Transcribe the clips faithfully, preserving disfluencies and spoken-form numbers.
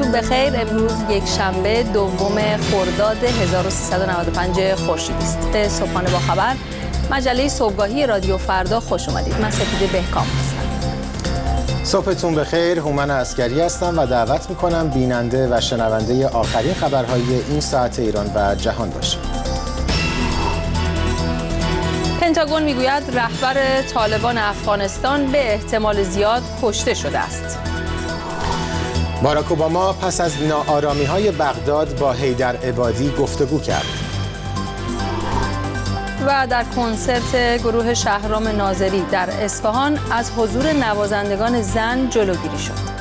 صبحتون بخیر. امروز یک شنبه دوم خرداد هزار و سیصد و نود و پنج خورشیدی است. به صبحانه با خبر مجله صبحگاهی رادیو فردا خوش اومدید. من سپیده بهکام هستم. صبحتون بخیر. هومن عسکری هستم و دعوت میکنم بیننده و شنونده آخرین خبرهای این ساعت ایران و جهان باشید. پنتاگون میگوید رهبر طالبان افغانستان به احتمال زیاد کشته شده است. باراک اوباما پس از ناآرامی‌های بغداد با حیدر عبادی گفتگو کرد. و در کنسرت گروه شهرام ناظری در اصفهان از حضور نوازندگان زن جلوگیری شد.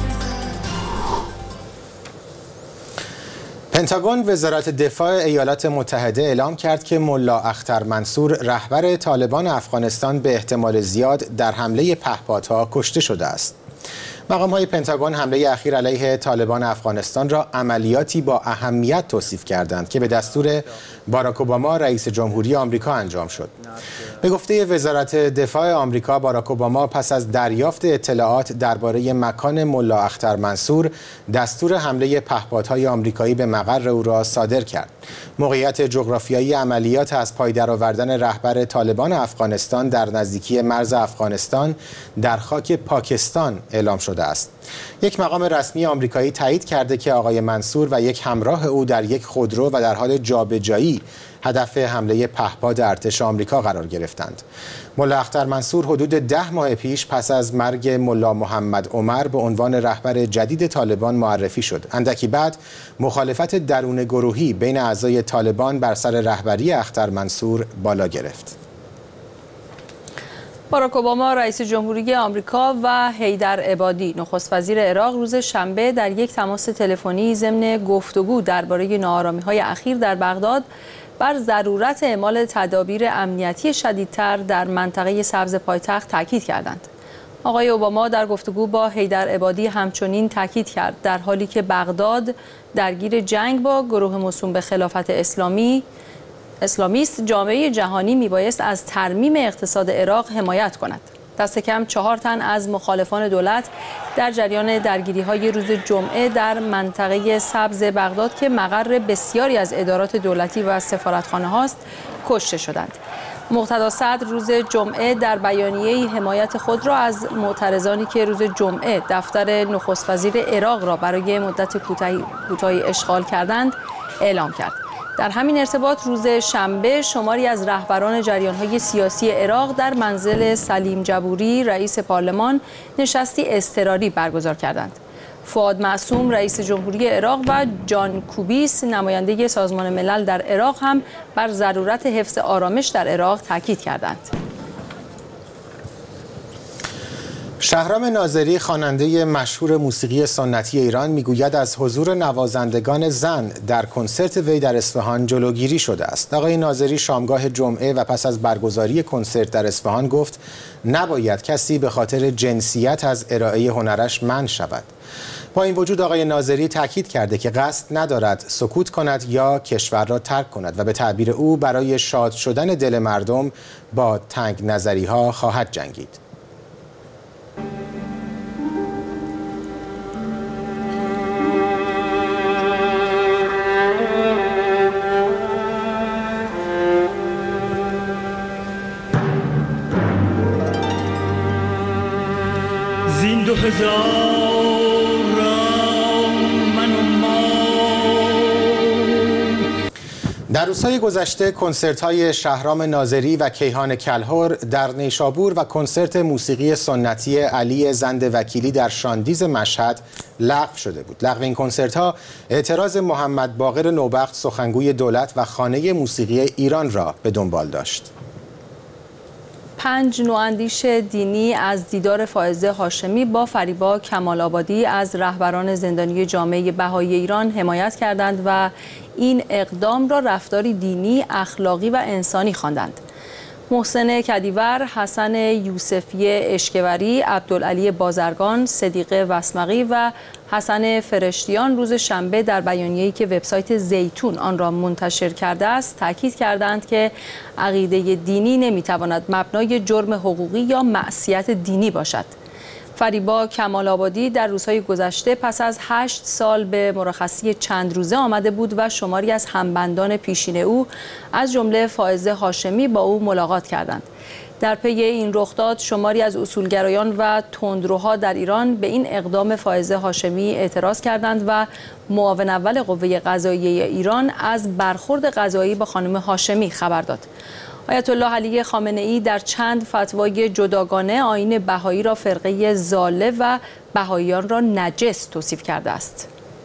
پنتاگون وزارت دفاع ایالات متحده اعلام کرد که ملا اختر منصور رهبر طالبان افغانستان به احتمال زیاد در حمله پهپادها کشته شده است. مقام‌های پنتاگون حمله اخیر علیه طالبان افغانستان را عملیاتی با اهمیت توصیف کردند که به دستور باراک اوباما رئیس جمهوری آمریکا انجام شد. به گفته وزارت دفاع آمریکا، باراک اوباما پس از دریافت اطلاعات درباره مکان ملا اختر منصور دستور حمله پهپادهای آمریکایی به مقر او را صادر کرد. موقعیت جغرافیایی عملیات از پای درآوردن رهبر طالبان افغانستان در نزدیکی مرز افغانستان در خاک پاکستان اعلام شده است. یک مقام رسمی آمریکایی تایید کرده که آقای منصور و یک همراه او در یک خودرو و در حال جابجایی هدف حمله پهپاد ارتش آمریکا قرار گرفتند. ملا اختر منصور حدود ده ماه پیش پس از مرگ ملا محمد عمر به عنوان رهبر جدید طالبان معرفی شد. اندکی بعد مخالفت درون گروهی بین اعضای طالبان بر سر رهبری اختر منصور بالا گرفت. باراک اوباما رئیس جمهوری آمریکا و حیدر عبادی نخست وزیر عراق روز شنبه در یک تماس تلفنی ضمن گفتگو درباره ناآرامی‌های اخیر در بغداد بر ضرورت اعمال تدابیر امنیتی شدیدتر در منطقه سبز پایتخت تاکید کردند. آقای اوباما در گفتگو با حیدر عبادی همچنین تاکید کرد در حالی که بغداد درگیر جنگ با گروه موسوم به خلافت اسلامی اسلامیست، جامعه جهانی میبایست از ترمیم اقتصاد عراق حمایت کند. دست کم چهار تن از مخالفان دولت در جریان درگیری‌های روز جمعه در منطقه سبز بغداد که مقر بسیاری از ادارات دولتی و سفارتخانه هاست کشته شدند. مقتدا صدر روز جمعه در بیانیه‌ای حمایت خود را از معترضانی که روز جمعه دفتر نخست وزیر عراق را برای مدت کوتاهی اشغال کردند اعلام کرد. در همین ارتباط روز شنبه شماری از رهبران جریان‌های سیاسی عراق در منزل سلیم جبوری رئیس پارلمان نشستی اضطراری برگزار کردند. فؤاد معصوم رئیس جمهوری عراق و جان کوبیس نماینده سازمان ملل در عراق هم بر ضرورت حفظ آرامش در عراق تاکید کردند. شهرام ناظری خواننده مشهور موسیقی سنتی ایران میگوید از حضور نوازندگان زن در کنسرت وی در اصفهان جلوگیری شده است. آقای ناظری شامگاه جمعه و پس از برگزاری کنسرت در اصفهان گفت نباید کسی به خاطر جنسیت از ارائه هنرش منع شود. با این وجود آقای ناظری تاکید کرده که قصد ندارد سکوت کند یا کشور را ترک کند و به تعبیر او برای شاد شدن دل مردم با تنگ نظری ها خواهد جنگید. دو هزار من و ما. در روزهای گذشته کنسرت‌های شهرام ناظری و کیهان کلهر در نیشابور و کنسرت موسیقی سنتی علی زند وکیلی در شاندیز مشهد لغو شده بود. لغو این کنسرت‌ها اعتراض محمد باقر نوبخت سخنگوی دولت و خانه موسیقی ایران را به دنبال داشت. پنج نواندیش دینی از دیدار فائزه هاشمی با فریبا کمال آبادی از رهبران زندانی جامعه بهایی ایران حمایت کردند و این اقدام را رفتاری دینی، اخلاقی و انسانی خواندند. محسن کدیور، حسن یوسفی اشکوری، عبدالعلی بازرگان، صدیقه وسمقی و حسن فرشتیان روز شنبه در بیانیه‌ای که وبسایت زیتون آن را منتشر کرده است تاکید کردند که عقیده دینی نمیتواند مبنای جرم حقوقی یا معصیت دینی باشد. فریبا کمال آبادی در روزهای گذشته پس از هشت سال به مرخصی چند روزه آمده بود و شماری از همبندان پیشین او از جمله فائزه هاشمی با او ملاقات کردند. در پی این رخداد شماری از اصولگرایان و تندروها در ایران به این اقدام فائزه هاشمی اعتراض کردند و معاون اول قوه قضاییه ایران از برخورد قضایی با خانم هاشمی خبر داد. آیت الله علی خامنه ای در چند فتوای جداگانه آیین بهایی را فرقه ضاله و بهاییان را نجس توصیف کرده است.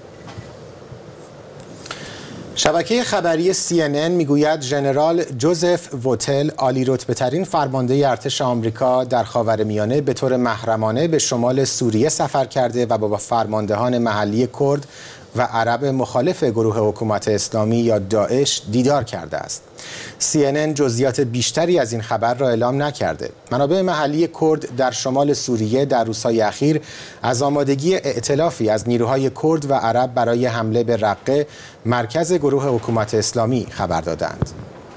شبکه خبری سی ان ان میگوید ژنرال جوزف ووتل، عالی رتبه ترین فرمانده ارتش آمریکا در خاورمیانه، به طور محرمانه به شمال سوریه سفر کرده و با فرماندهان محلی کرد و عرب مخالف گروه حکومت اسلامی یا داعش دیدار کرده است. سی ان ان جزئیات بیشتری از این خبر را اعلام نکرده. منابع محلی کرد در شمال سوریه در روزهای اخیر از آمادگی ائتلافی از نیروهای کرد و عرب برای حمله به رقه، مرکز گروه حکومت اسلامی، خبر دادند.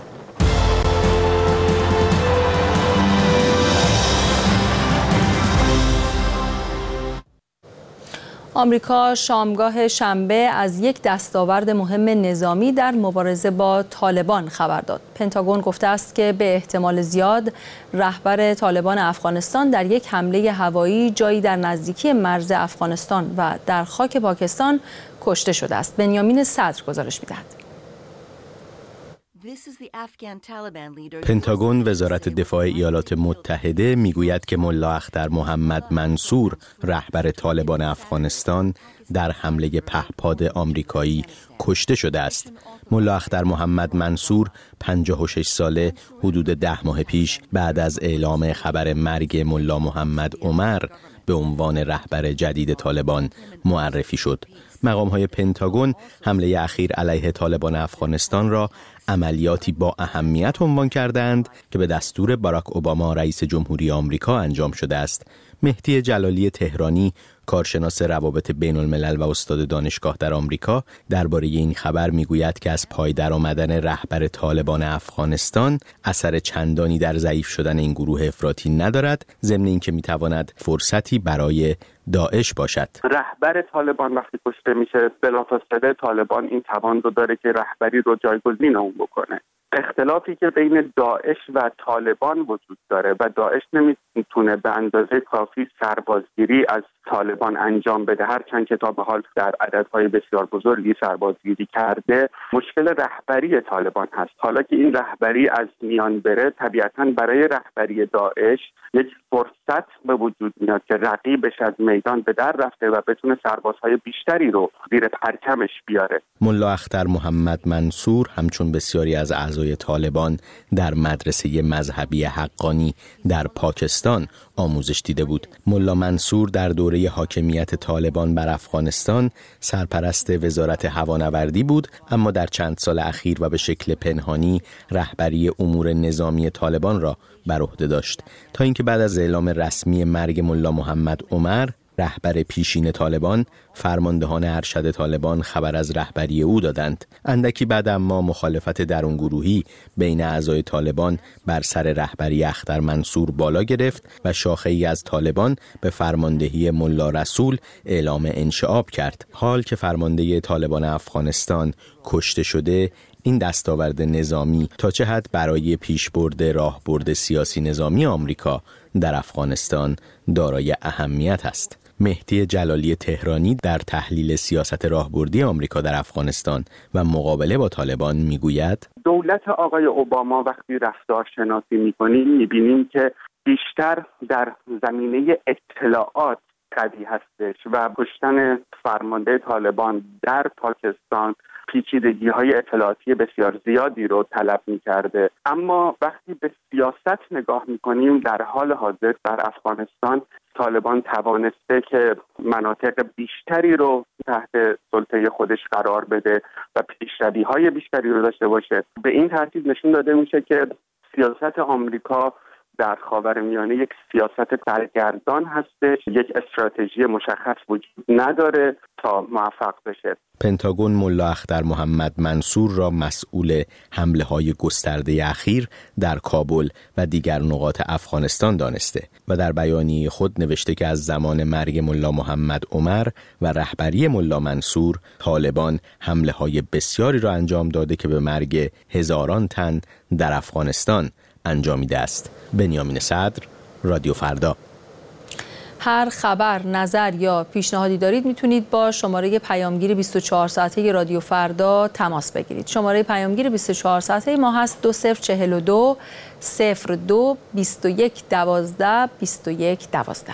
آمریکا شامگاه شنبه از یک دستاورد مهم نظامی در مبارزه با طالبان خبر داد. پنتاگون گفته است که به احتمال زیاد رهبر طالبان افغانستان در یک حمله هوایی جایی در نزدیکی مرز افغانستان و در خاک پاکستان کشته شده است. بنیامین صدر گزارش می‌دهد. پنتاگون وزارت دفاع ایالات متحده میگوید که ملا اختر محمد منصور رهبر طالبان افغانستان در حمله پهپاد آمریکایی کشته شده است. ملا اختر محمد منصور پنجاه و شش ساله حدود ده ماه پیش بعد از اعلام خبر مرگ ملا محمد عمر به عنوان رهبر جدید طالبان معرفی شد. مقام‌های پنتاگون حمله اخیر علیه طالبان افغانستان را عملیاتی با اهمیت عنوان کردند که به دستور باراک اوباما رئیس جمهوری آمریکا انجام شده است. مهدی جلالی تهرانی، کارشناس روابط بین الملل و استاد دانشگاه در آمریکا، درباره این خبر میگوید که از پای در آمدن رهبر طالبان افغانستان اثر چندانی در ضعیف شدن این گروه افراطی ندارد، ضمن اینکه میتواند فرصتی برای داعش باشد. رهبر طالبان وقتی کشته میشه، بلافاصله طالبان این توان رو داره که رهبری رو جایگزین اون بکنه. اختلافی که بین داعش و طالبان وجود داره و داعش نمیتونه به اندازه کافی سربازگیری از طالبان انجام بده، هرچند که تا به حال در عددهای بسیار بزرگی سربازگیری کرده، مشکل رهبری طالبان هست. حالا که این رهبری از میان بره، طبیعتاً برای رهبری داعش یک فرصت به وجود میاد که رقیبش از میدان به در رفته و بتونه سربازهای بیشتری رو زیر پرچمش بیاره. ملا اختر محمد منصور همچون بسیاری از اعضای طالبان در مدرسه مذهبی حقانی در پاکستان آموزش دیده بود. ملا منصور در دوره حاکمیت طالبان بر افغانستان سرپرست وزارت هوانوردی بود، اما در چند سال اخیر و به شکل پنهانی رهبری امور نظامی طالبان را بر عهده داشت، تا اینکه بعد از اعلام رسمی مرگ ملا محمد عمر، رهبر پیشین طالبان، فرماندهان ارشد طالبان خبر از رهبری او دادند. اندکی بعد اما مخالفت درونگروهی بین اعضای طالبان بر سر رهبری اختر منصور بالا گرفت و شاخه‌ای از طالبان به فرماندهی ملا رسول اعلام انشعاب کرد. حال که فرمانده طالبان افغانستان کشته شده، این دستاورد نظامی تا چه حد برای پیشبرد راهبرد سیاسی نظامی آمریکا در افغانستان دارای اهمیت است. مهدی جلالی تهرانی در تحلیل سیاست راهبردی آمریکا در افغانستان و مقابله با طالبان میگوید دولت آقای اوباما وقتی رفتار شناسی میکنیم میبینیم که بیشتر در زمینه اطلاعات قوی هستش و کشتن فرمانده طالبان در پاکستان پیچیدگی های اطلاعاتی بسیار زیادی رو طلب می کرده. اما وقتی به سیاست نگاه می کنیم، در حال حاضر در افغانستان طالبان توانسته که مناطق بیشتری رو تحت سلطه خودش قرار بده و پیشروی های بیشتری رو داشته باشه. به این ترتیب نشون داده میشه که سیاست آمریکا در خاورمیانه یک سیاست سرگردان هستش، یک استراتژی مشخص وجود نداره تا موفق بشه. پنتاگون ملا اختر محمد منصور را مسئول حمله‌های گسترده اخیر در کابل و دیگر نقاط افغانستان دانسته و در بیانیه خود نوشته که از زمان مرگ ملا محمد عمر و رهبری ملا منصور، طالبان حمله‌های بسیاری را انجام داده که به مرگ هزاران تن در افغانستان انجامیده است. بنیامین صدر، رادیو فردا. هر خبر، نظر یا پیشنهادی دارید میتونید با شماره پیامگیر بیست و چهار ساعته رادیو فردا تماس بگیرید. شماره پیامگیر بیست و چهار ساعته ما هست دو صفر چهل و دو صفر دو بیست و یک دوازده بیست و یک دوازده.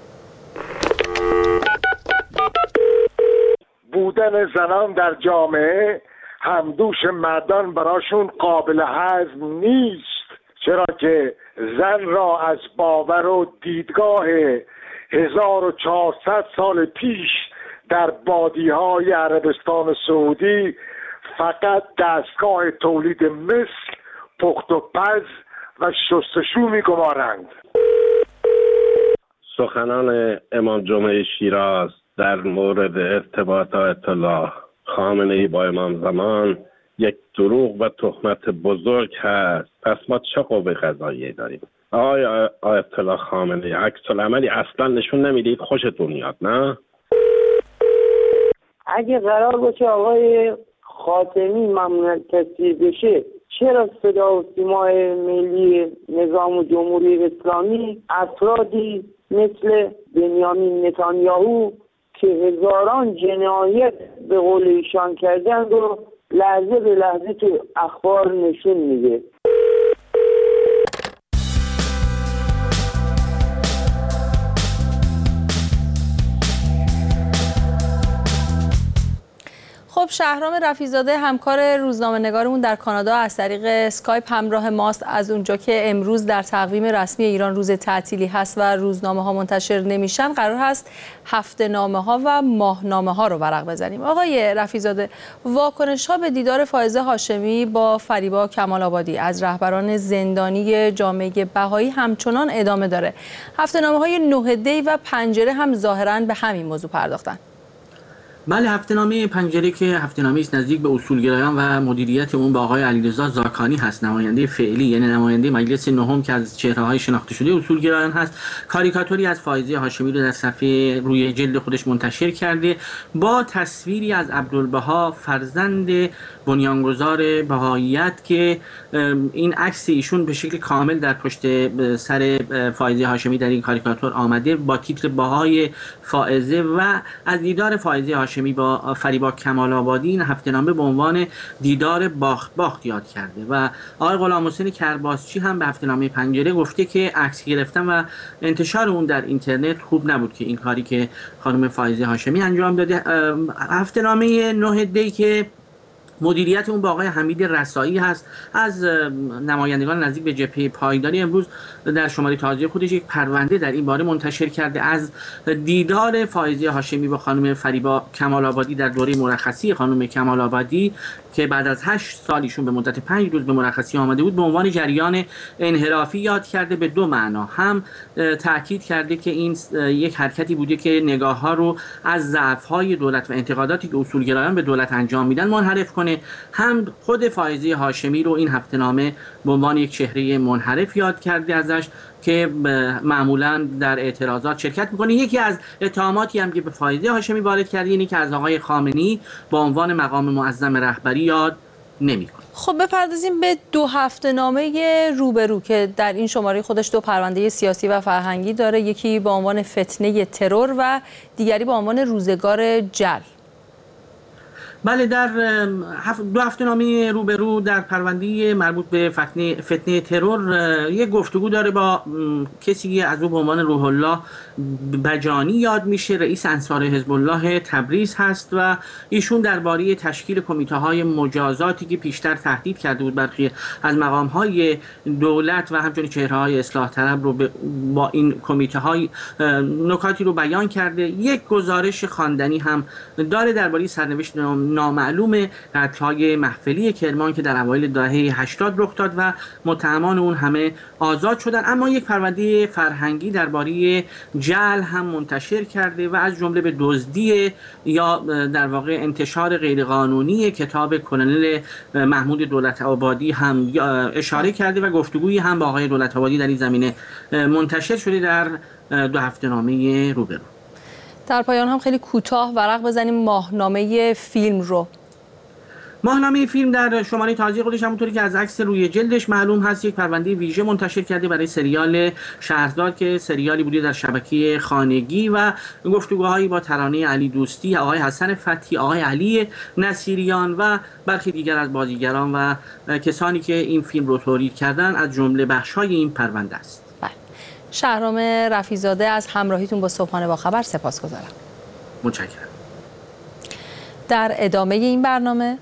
بودن زنان در جامعه همدوش مردان براشون قابل هضم نیست، چرا که زن را از باور و دیدگاه هزار و چهارصد سال پیش در بادیهای عربستان سعودی فقط دستگاه تولید مثل، پخت و پز و شستشو می‌گمارند. سخنان امام جمعه شیراز در مورد ارتباط آیت الله خامنه‌ای با امام زمان یک دروغ و تهمت بزرگ هست. پس ما چه قوه قضاییه داریم؟ آقای آیت الله خامنه‌ای عکس العملی اصلا نشون نمیدید، خوشتون میاد نه؟ اگه قرار باشه آقای خاتمی ممنوع تصویب بشه، چرا صدا و سیمای ملی نظام جمهوری اسلامی افرادی مثل بنیامین نتانیاهو که هزاران جنایت به قول ایشان کردن رو لحظه به لحظه تو اخبار نشون میده؟ خب شهرام رفیع‌زاده همکار روزنامه‌نگارمون در کانادا از طریق اسکایپ همراه ماست. از اونجا که امروز در تقویم رسمی ایران روز تعطیلی هست و روزنامه‌ها منتشر نمیشن، قرار هست هفته‌نامه‌ها و ماهنامه‌ها رو ورق بزنیم. آقای رفیع‌زاده، واکنش‌ها به دیدار فائزه هاشمی با فریبا کمال‌آبادی از رهبران زندانی جامعه بهایی همچنان ادامه داره. هفته‌نامه‌های نه دی و پنجره هم ظاهراً به همین موضوع پرداختن. بله، هفته‌نامه پنجره که هفته‌نامه‌ای است نزدیک به اصولگرایان و مدیریت اون با آقای علیرضا زاکانی هست، نماینده فعلی یعنی نماینده مجلس نهم که از چهره‌های شناخته شده اصولگرایان هست. کاریکاتوری از فائزه هاشمی رو در صفحه روی جلد خودش منتشر کرده با تصویری از عبدالبها فرزند بنیانگذار بهاییت که این عکس ایشون به شکل کامل در پشت سر فائزه هاشمی در این کاریکاتور آمده با تیتر بهای فائزه و از دیدار فائزه هاشمی با فریبا کمال‌آبادی این هفته‌نامه به عنوان دیدار باخت باخت یاد کرده و آقای غلامحسین کرباسچی هم به هفته‌نامه پنجره گفته که عکس گرفتن و انتشار اون در اینترنت خوب نبود که این کاری که خانم فائزه هاشمی انجام داده. هفته‌نامه نه دی که مدیریت اون با آقای حمید رسایی هست از نمایندگان نزدیک به جبهه پایداری، امروز در شماره تازه خودش یک پرونده در این باره منتشر کرده از دیدار فائزه هاشمی با خانم فریبا کمال‌آبادی در دوره مرخصی خانم کمال‌آبادی که بعد از هشت سال ایشون به مدت پنج روز به مرخصی آمده بود به عنوان جریان انحرافی یاد کرده به دو معنا. هم تاکید کرده که این یک حرکتی بوده که نگاه‌ها رو از ضعف‌های دولت و انتقاداتی که اصولگرایان به دولت انجام میدن منحرف کنه، هم خود فائزه هاشمی رو این هفته‌نامه به عنوان یک چهره منحرف یاد کرده ازش که معمولا در اعتراضات شرکت میکنه. یکی از اتهاماتی هم که به فائزه هاشمی وارد کرده اینه که از آقای خامنه‌ای با عنوان مقام معظم رهبری یاد نمیکنه. خب بپردازیم به دو هفته‌نامه روبرو که در این شماره خودش دو پرونده سیاسی و فرهنگی داره، یکی با عنوان فتنه ترور و دیگری با عنوان روزگار جل. بله، در دو هفته‌نامه روبرو در پرونده مربوط به فتنه, فتنه ترور یک گفتگو داره با کسی از او به عنوان روح الله بجانی یاد میشه، رئیس انصار حزب الله تبریز هست و ایشون درباره تشکیل کمیته‌های مجازاتی که پیشتر تهدید کرده بود برخی از مقام‌های دولت و همچنین چهره‌های اصلاح طلب رو با این کمیته‌های نکاتی رو بیان کرده. یک گزارش خواندنی هم داره درباره سرنوشت نامعلوم قتل‌های محفلی کرمان که در اوایل دهه هشتاد رخ داد و متهمان اون همه آزاد شدن. اما یک پرونده فرهنگی درباره جعل هم منتشر کرده و از جمله به دزدی یا در واقع انتشار غیرقانونی کتاب کلونل محمود دولت‌آبادی هم اشاره کرده و گفتگویی هم با آقای دولت‌آبادی در این زمینه منتشر شده در دو هفته‌نامه روبرو. در پایان هم خیلی کوتاه ورق بزنیم ماهنامه فیلم رو. ماهنامه فیلم در شماره تازه خودش همونطوری که از عکس روی جلدش معلوم هست یک پرونده ویژه منتشر کرده برای سریال شهرزاد که سریالی بوده در شبکه خانگی و گفتگوهایی با ترانه علی دوستی، آقای حسن فتحی، آقای علی نصیریان و برخی دیگر از بازیگران و کسانی که این فیلم رو تولید کردن از جمله بخش‌های این پرونده است. بله. شهرام رفیع‌زاده از همراهیتون با صبحانه با خبر سپاسگزارم. متشکرم. در ادامه این برنامه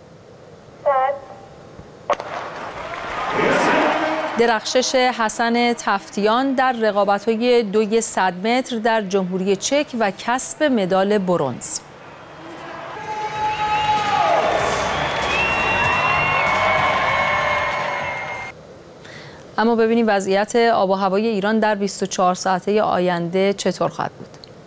درخشش حسن تفتیان در رقابت‌های دوی صد متر در جمهوری چک و کسب مدال برنز. اما ببینیم وضعیت آب و هوای ایران در بیست و چهار ساعته آینده چطور خواهد بود.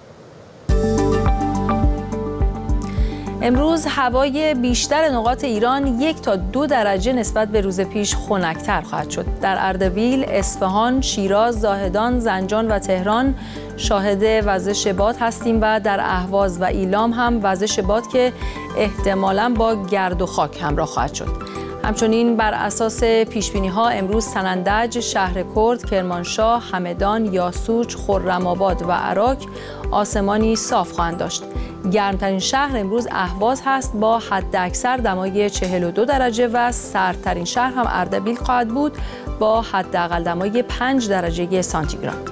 امروز هوای بیشتر نقاط ایران یک تا دو درجه نسبت به روز پیش خنک‌تر خواهد شد. در اردبیل، اصفهان، شیراز، زاهدان، زنجان و تهران شاهد وزش باد هستیم و در اهواز و ایلام هم وزش باد که احتمالاً با گرد و خاک همراه خواهد شد. همچنین بر اساس پیشبینی‌ها امروز سنندج، شهرکرد، کرمانشاه، همدان، یاسوج، خرم‌آباد و عراق آسمانی صاف خواهند داشت. گرمترین شهر امروز اهواز هست با حداکثر دمای چهل و دو درجه و سردترین شهر هم اردبیل خواهد بود با حداقل دمای پنج درجه سانتیگراد.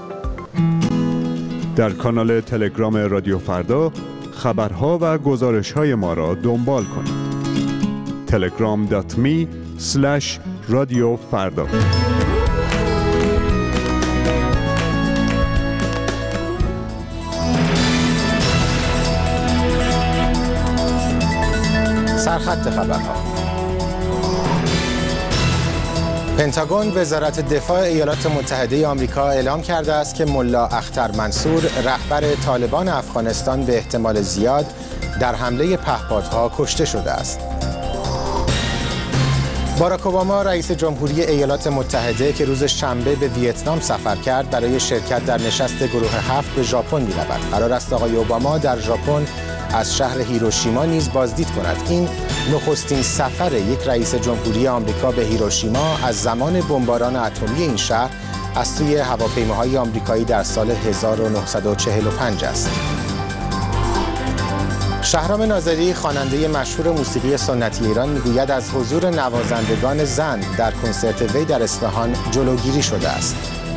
در کانال تلگرام رادیو فردا خبرها و گزارش‌های ما را دنبال کنید. تلگرام دات می اسلش رادیو فردا. سرخط خبرها. پنتاگون وزارت دفاع ایالات متحده آمریکا اعلام کرده است که ملا اختر منصور رهبر طالبان افغانستان به احتمال زیاد در حمله پهپادها کشته شده است. باراک اوباما رئیس جمهوری ایالات متحده که روز شنبه به ویتنام سفر کرد برای شرکت در نشست گروه هفت به ژاپن می‌رود. قرار است آقای اوباما در ژاپن از شهر هیروشیما نیز بازدید کند. این نخستین سفر یک رئیس جمهوری آمریکا به هیروشیما از زمان بمباران اتمی این شهر از سوی هواپیماهای آمریکایی در سال هزار و نهصد و چهل و پنج است. شهرام ناظری خواننده مشهور موسیقی سنتی ایران میگوید از حضور نوازندگان زن در کنسرت وی در اصفهان جلوگیری شده است.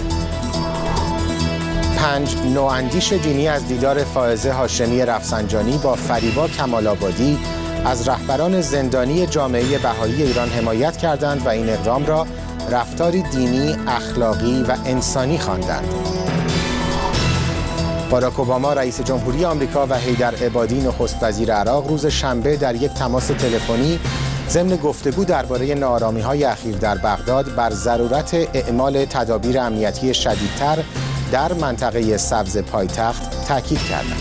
پنج نواندیش دینی از دیدار فائزه هاشمی رفسنجانی با فریبا کمال‌آبادی از رهبران زندانی جامعه بهایی ایران حمایت کردند و این اقدام را رفتاری دینی، اخلاقی و انسانی خواندند. باراک اوباما رئیس جمهوری آمریکا و حیدر عبادی نخست وزیر عراق روز شنبه در یک تماس تلفنی ضمن گفتگو درباره ناآرامی‌های اخیر در بغداد بر ضرورت اعمال تدابیر امنیتی شدیدتر در منطقه سبز پایتخت تاکید کردند.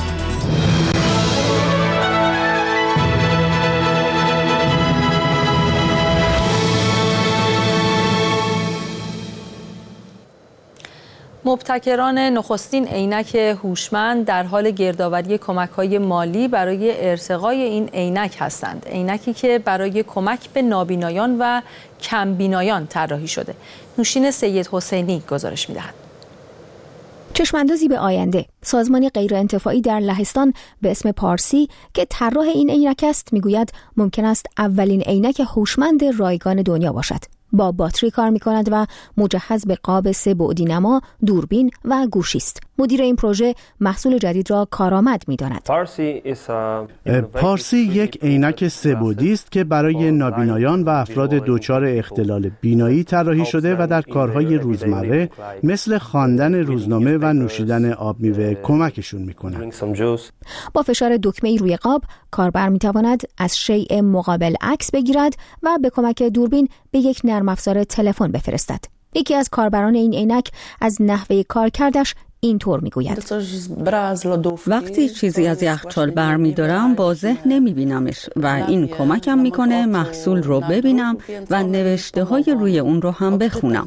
مبتکران نخستین عینک هوشمند در حال گردآوری کمک‌های مالی برای ارتقای این عینک هستند. عینکی که برای کمک به نابینایان و کمبینایان طراحی شده. نوشین سید حسینی گزارش می‌دهد. چشماندازی به آینده. سازمانی غیرانتفاعی در لهستان به اسم پارسی که طراح این عینک است میگوید ممکن است اولین عینک هوشمند رایگان دنیا باشد. با باتری کار می‌کند و مجهز به قاب سه بعدی نما، دوربین و گوشی است. مدیر این پروژه محصول جدید را کارآمد می‌داند. پارسی یک عینک سه بعدی است که برای نابینایان و افراد دچار اختلال بینایی طراحی شده و در کارهای روزمره مثل خواندن روزنامه و نوشیدن آب میوه کمکشون می‌کند. با فشار دکمه‌ای روی قاب، کاربر می‌تواند از شیء مقابل عکس بگیرد و به کمک دوربین به یک نرم افزار تلفن بفرستد. یکی از کاربران این عینک از نحوه کارکردش اینطور میگوید: وقتی چیزی از یخچال برمی‌دارم واضح نمی‌بینمش و این کمکم می‌کنه محصول رو ببینم و نوشته‌های روی اون رو هم بخونم.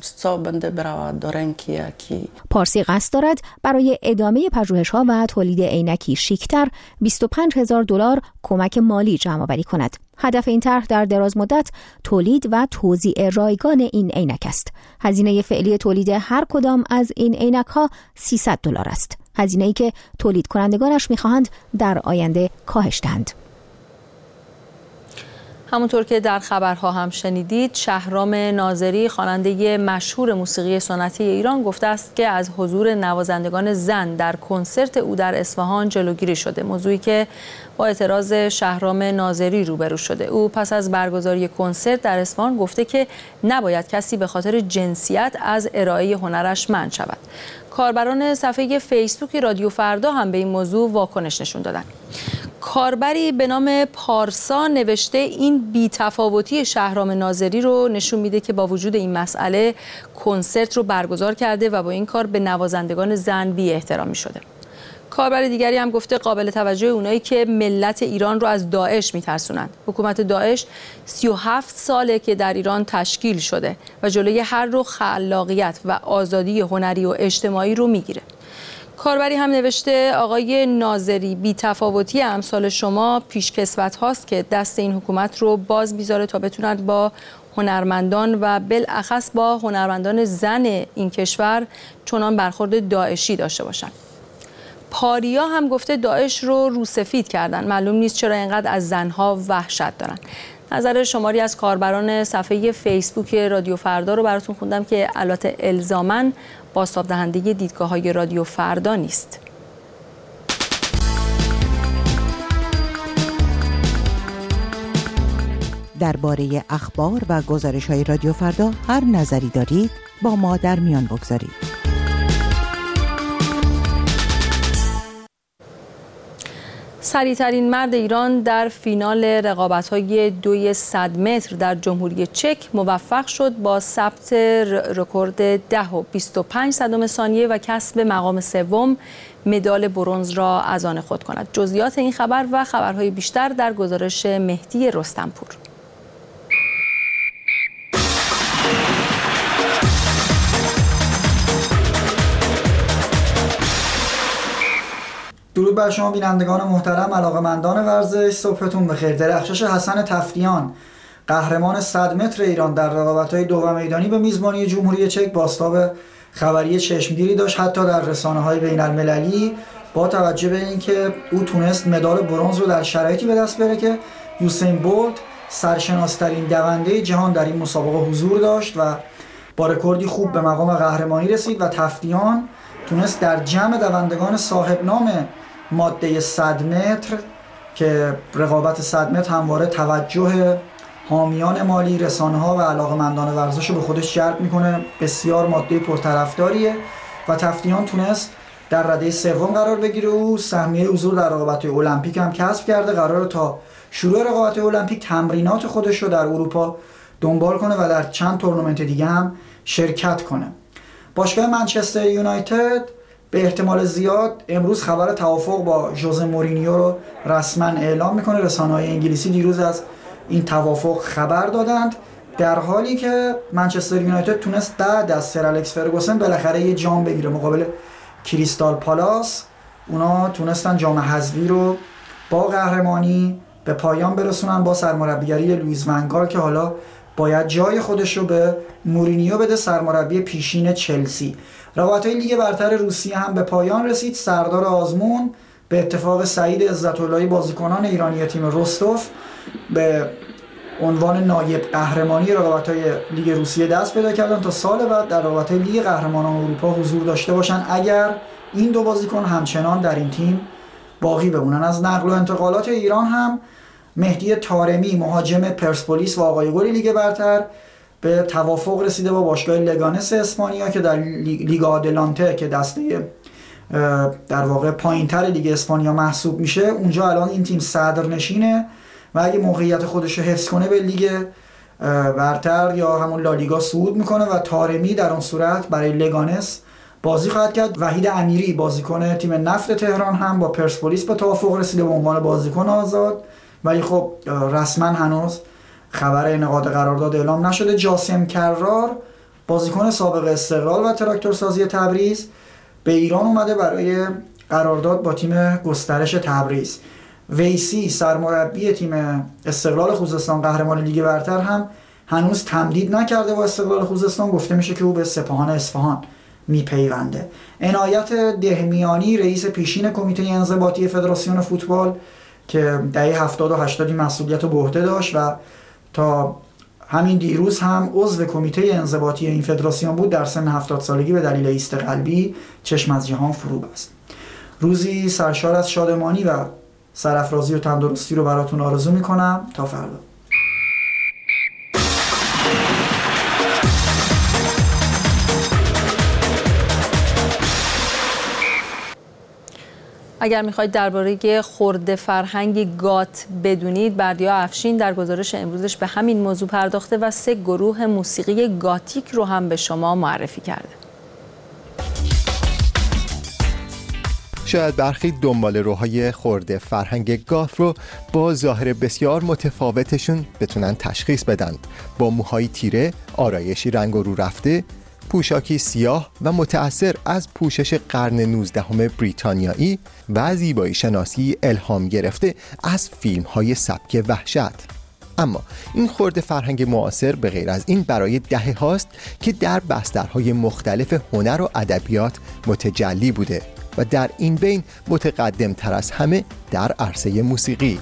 پارسی قصد دارد برای ادامه پژوهش‌ها و تولید عینکی شیک‌تر بیست و پنج هزار دلار کمک مالی جمع‌آوری کند. هدف این طرح در دراز مدت تولید و توزیع رایگان این عینک است. هزینه فعلی تولید هر کدام از این عینک‌ها سیصد دلار است. هزینه‌ای که تولید کنندگانش می‌خواهند در آینده کاهش دهند. همونطور که در خبرها هم شنیدید، شهرام ناظری خواننده مشهور موسیقی سنتی ایران گفته است که از حضور نوازندگان زن در کنسرت او در اصفهان جلوگیری شده، موضوعی که با اعتراض شهرام ناظری روبرو شده. او پس از برگزاری کنسرت در اصفهان گفته که نباید کسی به خاطر جنسیت از ارائه هنرش منع شود. کاربران صفحه فیسبوک رادیو فردا هم به این موضوع واکنش نشون دادند. کاربری به نام پارسا نوشته این بی‌تفاوتی شهرام ناظری رو نشون میده که با وجود این مسئله کنسرت رو برگزار کرده و با این کار به نوازندگان زن بی احترامی شده. کاربر دیگری هم گفته قابل توجه اونایی که ملت ایران رو از داعش میترسونند. حکومت داعش سی و هفت ساله که در ایران تشکیل شده و جلوی هر رو خلاقیت و آزادی هنری و اجتماعی رو میگیره. کاربری هم نوشته آقای ناظری بی‌تفاوتی امثال شما پیشکسوت هاست که دست این حکومت رو باز بیزاره تا بتونند با هنرمندان و بالاخص با هنرمندان زن این کشور چنان برخورد داعشی داشته باشند. پاریا هم گفته داعش رو روسفید کردن، معلوم نیست چرا اینقدر از زنها وحشت دارن. نظر شماری از کاربران صفحه فیسبوک رادیو فردا رو براتون خوندم که البته الزاماً بازتاب دهنده دیدگاه‌های رادیو فردا نیست. درباره اخبار و گزارش‌های رادیو فردا هر نظری دارید با ما در میان بگذارید. سریع‌ترین مرد ایران در فینال رقابت‌های دوی صد متر در جمهوری چک موفق شد با ثبت رکورد ده و بیست و پنج صدم ثانیه و کسب مقام سوم مدال برنز را از آن خود کند. جزئیات این خبر و خبرهای بیشتر در گزارش مهدی رستمپور. درود بر شما بینندگان محترم، علاقه‌مندان ورزش، صبحتون بخیر. درخشش حسن تفتیان قهرمان صد متر ایران در رقابت‌های دو و میدانی به میزبانی جمهوری چک بازتاب خبری چشمگیری داشت، حتی در رسانه‌های بین‌المللی، با توجه به اینکه او تونست مدال برنز رو در شرایطی به دست بیاره که یوسین بولت سرشناس‌ترین دونده جهان در این مسابقه حضور داشت و با رکوردی خوب به مقام قهرمانی رسید و تفتیان تونست در جمع دوندگان صاحب نام ماده صد متر که رقابت صد متر همواره توجه حامیان مالی، رسانه‌ها و علاقه‌مندان ورزش رو به خودش جلب میکنه. بسیار ماده پرطرفداریه و تفتیان تونست در رده سوم قرار بگیره. او سهمیه حضور در رقابت المپیک هم کسب کرده. قراره تا شروع رقابت المپیک تمرینات خودش رو در اروپا دنبال کنه و در چند تورنمنت دیگه هم شرکت کنه. باشگاه منچستر یونایتد به احتمال زیاد امروز خبر توافق با ژوزه مورینیو رو رسما اعلام میکنه. رسانه‌های انگلیسی دیروز از این توافق خبر دادند، در حالی که منچستر یونایتد تونست بعد از سر الکس فرگوسن بالاخره یه جام بگیره مقابل کریستال پالاس. اونا تونستن جام حذفی رو با قهرمانی به پایان برسونن با سرمربیگری لوئیس ونگال که حالا باید جای خودش رو به مورینیو بده، سرمربی پیشین چلسی. رقابت‌های لیگ برتر روسیه هم به پایان رسید. سردار آزمون به اتفاق سعید عزت‌اللهی بازیکنان ایرانی تیم رستوف به عنوان نایب قهرمانی رقابت‌های لیگ روسیه دست پیدا کردن تا سال بعد در رقابت‌های لیگ قهرمانان اروپا حضور داشته باشن اگر این دو بازیکن همچنان در این تیم باقی بمونن. از نقل و انتقالات ایران هم مهدی طارمی مهاجم پرسپولیس و آقای گل لیگ برتر به توافق رسیده با باشگاه لگانس اسپانیا که در لیگ آدلانته که دسته در واقع پایین‌تر لیگ اسپانیا محسوب میشه، اونجا الان این تیم صدرنشینه و اگه موقعیت خودش رو حفظ کنه به لیگ برتر یا همون لالیگا صعود میکنه و طارمی در اون صورت برای لگانس بازی خواهد کرد. وحید امیری بازیکن تیم نفت تهران هم با پرسپولیس به توافق رسیده به عنوان بازیکن آزاد، ولی خب رسما هنوز خبر انعقاد قرارداد اعلام نشده. جاسم کرار بازیکن سابق استقلال و تراکتورسازی تبریز به ایران اومده برای قرارداد با تیم گسترش تبریز. ویسی سرمربی تیم استقلال خوزستان قهرمان لیگ برتر هم هنوز تمدید نکرده با استقلال خوزستان، گفته میشه که او به سپاهان اصفهان میپیونده. عنایت دهمیانی رئیس پیشین کمیته انضباطی فدراسیون فوتبال که دهه هفتاد و هشتاد مسئولیت رو به عهده داشت و تا همین دیروز هم عضو کمیته انضباطی این فدراسیون بود، در سن هفتاد سالگی به دلیل ایست قلبی چشم از جهان فرو بست. روزی سرشار از شادمانی و سرافرازی و تندرستی رو براتون آرزو میکنم. تا فردا. اگر میخواید درباره خرد فرهنگ گات بدونید، بردیا افشین در گزارش امروزش به همین موضوع پرداخته و سه گروه موسیقی گاتیک رو هم به شما معرفی کرده. شاید برخی دنبال روهای خرد فرهنگ گات رو با ظاهر بسیار متفاوتشون بتونن تشخیص بدن، با موهای تیره، آرایشی رنگ و رو رفته، پوشاکی سیاه و متأثر از پوشش قرن نوزدهم بریتانیایی و زیبایی شناسی الهام گرفته از فیلم‌های سبک وحشت. اما این خرد فرهنگ معاصر به غیر از این برای دهه هاست که در بسترهای مختلف هنر و ادبیات متجلی بوده و در این بین متقدم تر از همه در عرصه موسیقی.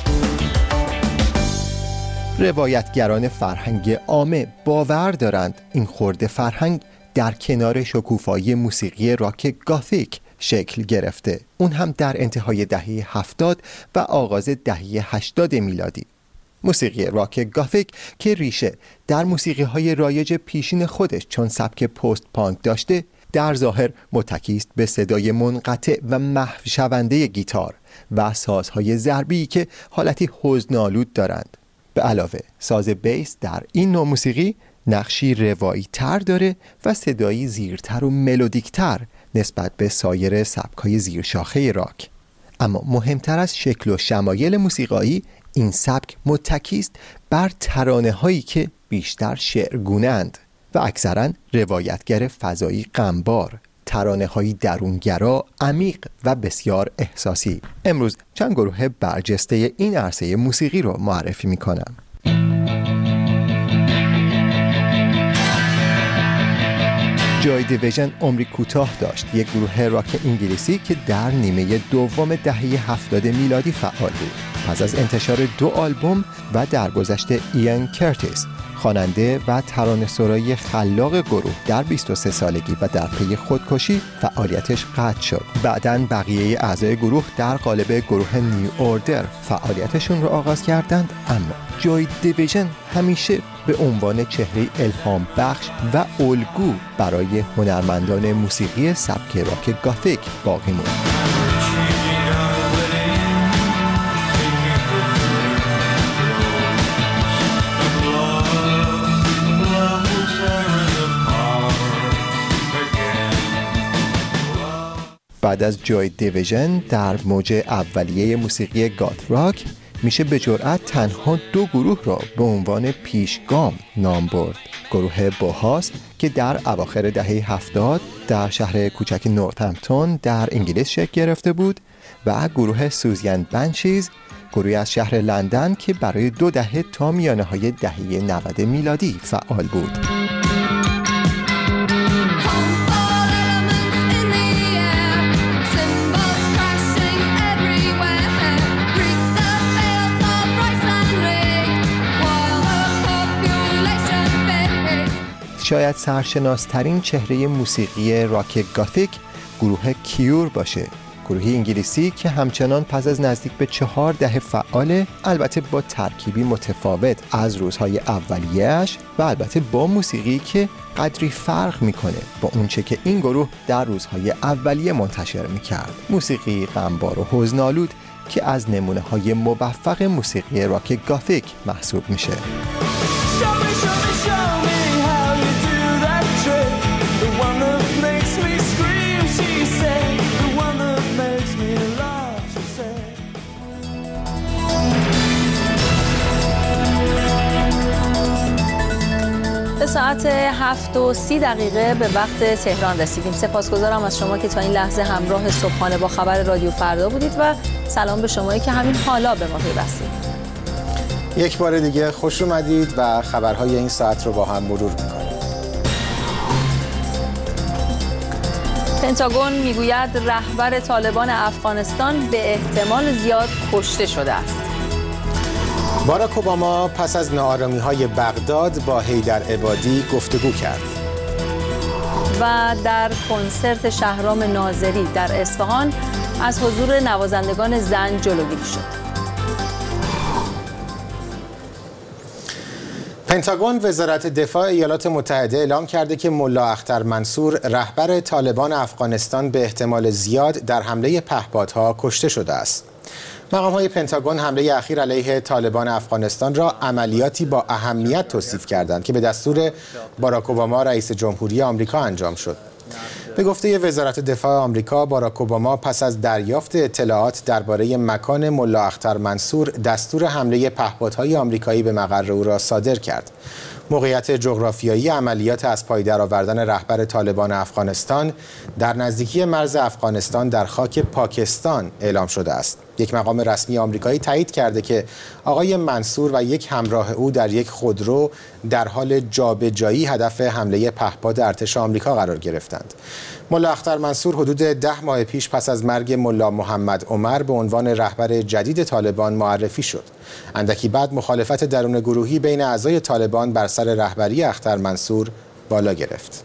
روایتگران فرهنگ عامه باور دارند این خرد فرهنگ در کنار شکوفایی موسیقی راک گاتیک شکل گرفته، اون هم در انتهای دهه هفتاد و آغاز دهه هشتاد میلادی. موسیقی راک گاتیک که ریشه در موسیقی های رایج پیشین خودش چون سبک پست پانک داشته، در ظاهر متکی است به صدای منقطع و محو شونده گیتار و سازهای ضربی که حالتی حزن‌آلود دارند. به علاوه ساز بیس در این نوع موسیقی نقشی روایی تر داره و صدایی زیرتر و ملودیک تر نسبت به سایر سبک‌های زیرشاخه راک. اما مهمتر از شکل و شمایل موسیقایی، این سبک متکی است بر ترانه‌هایی که بیشتر شعرگونه‌اند و اکثراً روایتگر فضایی غمبار، ترانه‌های درونگرا، عمیق و بسیار احساسی. امروز چند گروه برجسته این عرصه موسیقی رو معرفی می‌کنم. جوی دیویژن عمری کوتاه داشت، یک گروه راک انگلیسی که در نیمه دوم دهه هفتاد میلادی فعال بود. پس از انتشار دو آلبوم و درگذشت ایان کرتیس، خواننده و ترانه‌سرای خلاق گروه، در بیست و سه سالگی و در پی خودکشی فعالیتش قطع شد. بعداً بقیه اعضای گروه در قالب گروه نیو اوردر فعالیتشون رو آغاز کردند، اما جوی دیویژن همیشه به عنوان چهره الهام بخش و الگو برای هنرمندان موسیقی سبک راک گاتیک باقی موند. بعد از جوی دیویژن در موج اولیه موسیقی گات راک میشه به جرئت تنها دو گروه را به عنوان پیشگام نام برد. گروه بوهاس که در اواخر دهه هفتاد در شهر کوچک نورتهمپتون در انگلیس شکل گرفته بود و گروه سوزین بنچیز، گروهی از شهر لندن که برای دو دهه تا میانه های دهه نود میلادی فعال بود. شاید سرشناس‌ترین چهره موسیقی راک گاتیک گروه کیور باشه. گروه انگلیسی که همچنان پس از نزدیک به چهار دهه فعاله، البته با ترکیبی متفاوت از روزهای اولیه‌اش و البته با موسیقی که قدری فرق میکنه با اونچه که این گروه در روزهای اولیه منتشر میکرد. موسیقی غمبار و حزن‌آلود که از نمونه‌های موفق موسیقی راک گاتیک محسوب میشه. به ساعت هفت و سی دقیقه به وقت تهران رسیدیم. سپاسگزارم از شما که تا این لحظه همراه صبحانه با خبر رادیو فردا بودید و سلام به شمایی که همین حالا به ما پیوستید. یک بار دیگه خوش اومدید و خبرهای این ساعت رو با هم مرور میکنیم. پنتاگون میگوید رهبر طالبان افغانستان به احتمال زیاد کشته شده است. باراک اوباما پس از ناآرامی‌های بغداد با حیدر عبادی گفتگو کرد. و در کنسرت شهرام ناظری در اصفهان از حضور نوازندگان زن جلوگیری شد. پنتاگون وزارت دفاع ایالات متحده اعلام کرده که ملا اختر منصور رهبر طالبان افغانستان به احتمال زیاد در حمله پهپادها کشته شده است. مقام‌های پنتاگون حمله اخیر علیه طالبان افغانستان را عملیاتی با اهمیت توصیف کردند که به دستور باراک اوباما رئیس جمهوری آمریکا انجام شد. به گفته وزارت دفاع آمریکا، باراک اوباما پس از دریافت اطلاعات درباره مکان ملا اختر منصور دستور حمله پهپادهای آمریکایی به مقر او را صادر کرد. موقعیت جغرافیایی عملیات از پای درآوردن رهبر طالبان افغانستان در نزدیکی مرز افغانستان در خاک پاکستان اعلام شده است. یک مقام رسمی آمریکایی تایید کرده که آقای منصور و یک همراه او در یک خودرو در حال جابجایی هدف حمله پهپاد ارتش آمریکا قرار گرفتند. ملا اختر منصور حدود ده ماه پیش پس از مرگ ملا محمد عمر به عنوان رهبر جدید طالبان معرفی شد. اندکی بعد مخالفت درون گروهی بین اعضای طالبان بر سر رهبری اختر منصور بالا گرفت.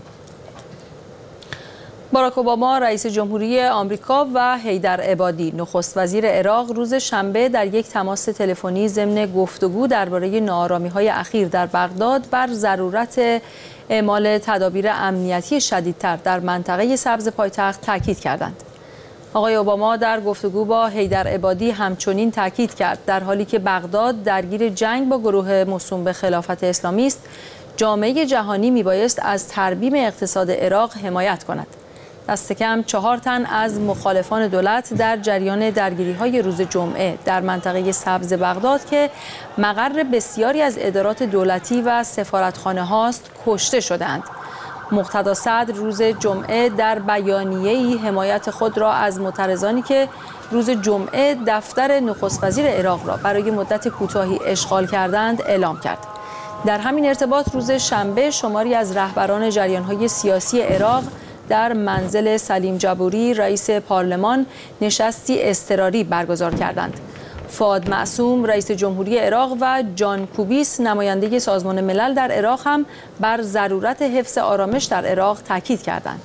باراک اوباما رئیس جمهوری آمریکا و حیدر عبادی نخست وزیر عراق روز شنبه در یک تماس تلفنی ضمن گفتگو درباره ناآرامی‌های اخیر در بغداد بر ضرورت اعمال تدابیر امنیتی شدیدتر در منطقه سبز پایتخت تاکید کردند. آقای اوباما در گفتگو با حیدر عبادی همچنین تاکید کرد در حالی که بغداد درگیر جنگ با گروه موسوم به خلافت اسلامی است، جامعه جهانی میبایست از ترمیم اقتصاد عراق حمایت کند. دست کم چهار تن از مخالفان دولت در جریان درگیری‌های روز جمعه در منطقه سبز بغداد که مقر بسیاری از ادارات دولتی و سفارتخانه هاست کشته شدند. مقتدا صدر روز جمعه در بیانیه‌ای حمایت خود را از معترضانی که روز جمعه دفتر نخست وزیر عراق را برای مدت کوتاهی اشغال کردند اعلام کرد. در همین ارتباط روز شنبه شماری از رهبران جریان‌های سیاسی عراق در منزل سلیم جبوری رئیس پارلمان نشستی اضطراری برگزار کردند. فؤاد معصوم رئیس جمهوری عراق و جان کوبیس نماینده سازمان ملل در عراق هم بر ضرورت حفظ آرامش در عراق تاکید کردند.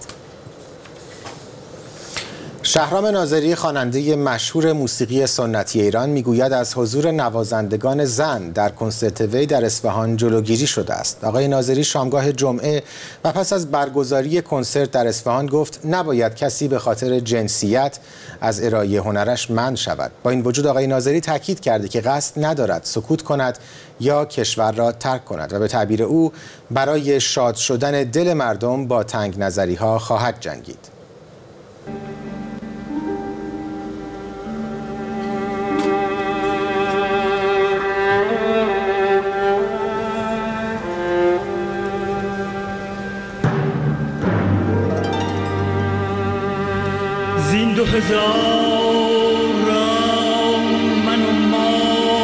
شهرام ناظری خواننده مشهور موسیقی سنتی ایران میگوید از حضور نوازندگان زن در کنسرت وی در اصفهان جلوگیری شده است. آقای ناظری شامگاه جمعه و پس از برگزاری کنسرت در اصفهان گفت نباید کسی به خاطر جنسیت از ارائه هنرش منع شود. با این وجود آقای ناظری تاکید کرده که قصد ندارد سکوت کند یا کشور را ترک کند و به تعبیر او برای شاد شدن دل مردم با تنگ نظری ها خواهد جنگید. زین دو هزار من و ما.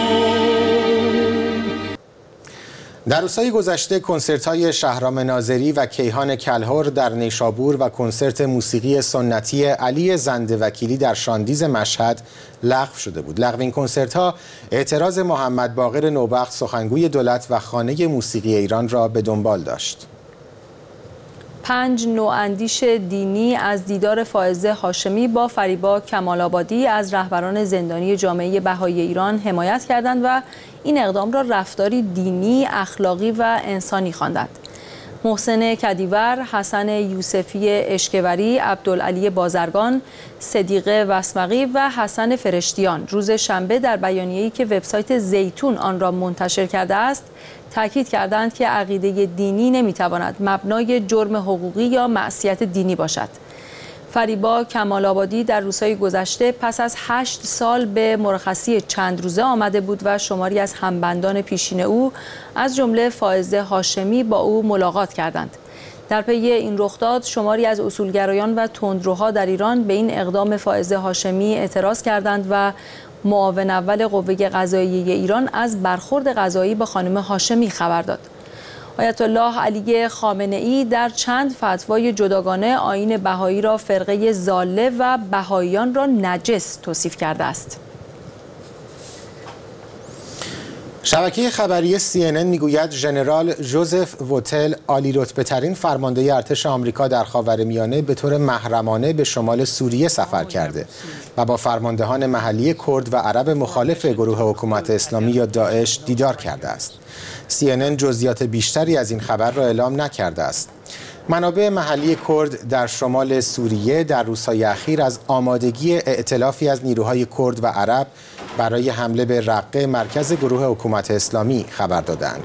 در روزهای گذشته کنسرت‌های شهرام ناظری و کیهان کلهر در نیشابور و کنسرت موسیقی سنتی علی زنده وکیلی در شاندیز مشهد لغو شده بود. لغو این کنسرت‌ها اعتراض محمد باقر نوبخت سخنگوی دولت و خانه موسیقی ایران را به دنبال داشت. پنج نواندیش دینی از دیدار فائزه هاشمی با فریبا کمال‌آبادی از رهبران زندانی جامعه بهایی ایران حمایت کردند و این اقدام را رفتاری دینی، اخلاقی و انسانی خواندند. محسن کدیور، حسن یوسفی اشکوری، عبدالعلی بازرگان، صدیقه وسمقی و حسن فرشتیان روز شنبه در بیانیه‌ای که وبسایت زیتون آن را منتشر کرده است، تاکید کردند که عقیده دینی نمی‌تواند مبنای جرم حقوقی یا معصیت دینی باشد. فریبا کمال‌آبادی در روزهای گذشته پس از هشت سال به مرخصی چند روزه آمده بود و شماری از همبندان پیشین او از جمله فائزه هاشمی با او ملاقات کردند. در پی این رخداد شماری از اصولگرایان و تندروها در ایران به این اقدام فائزه هاشمی اعتراض کردند و معاون اول قوه قضاییه ایران از برخورد قضایی با خانم هاشمی خبر داد. آیت الله علی خامنه‌ای در چند فتوای جداگانه آیین بهایی را فرقه ضاله و بهاییان را نجس توصیف کرده است. شبکه خبری سی ان ان میگوید ژنرال جوزف ووتل، عالی رتبه ترین فرمانده ارتش آمریکا در خاورمیانه، به طور محرمانه به شمال سوریه سفر کرده و با فرماندهان محلی کرد و عرب مخالف گروه حکومت اسلامی یا داعش دیدار کرده است. سی ان ان جزئیات بیشتری از این خبر را اعلام نکرده است. منابع محلی کرد در شمال سوریه در روزهای اخیر از آمادگی ائتلافی از نیروهای کرد و عرب برای حمله به رقه مرکز گروه حکومت اسلامی خبر دادند.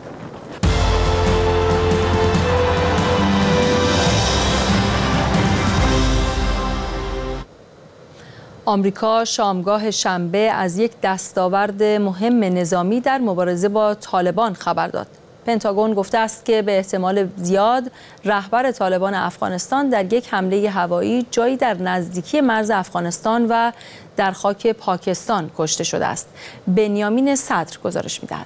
آمریکا شامگاه شنبه از یک دستاورد مهم نظامی در مبارزه با طالبان خبر داد. پنتاگون گفته است که به احتمال زیاد رهبر طالبان افغانستان در یک حمله هوایی جایی در نزدیکی مرز افغانستان و در خاک پاکستان کشته شده است. بنیامین صدر گزارش می‌دهد.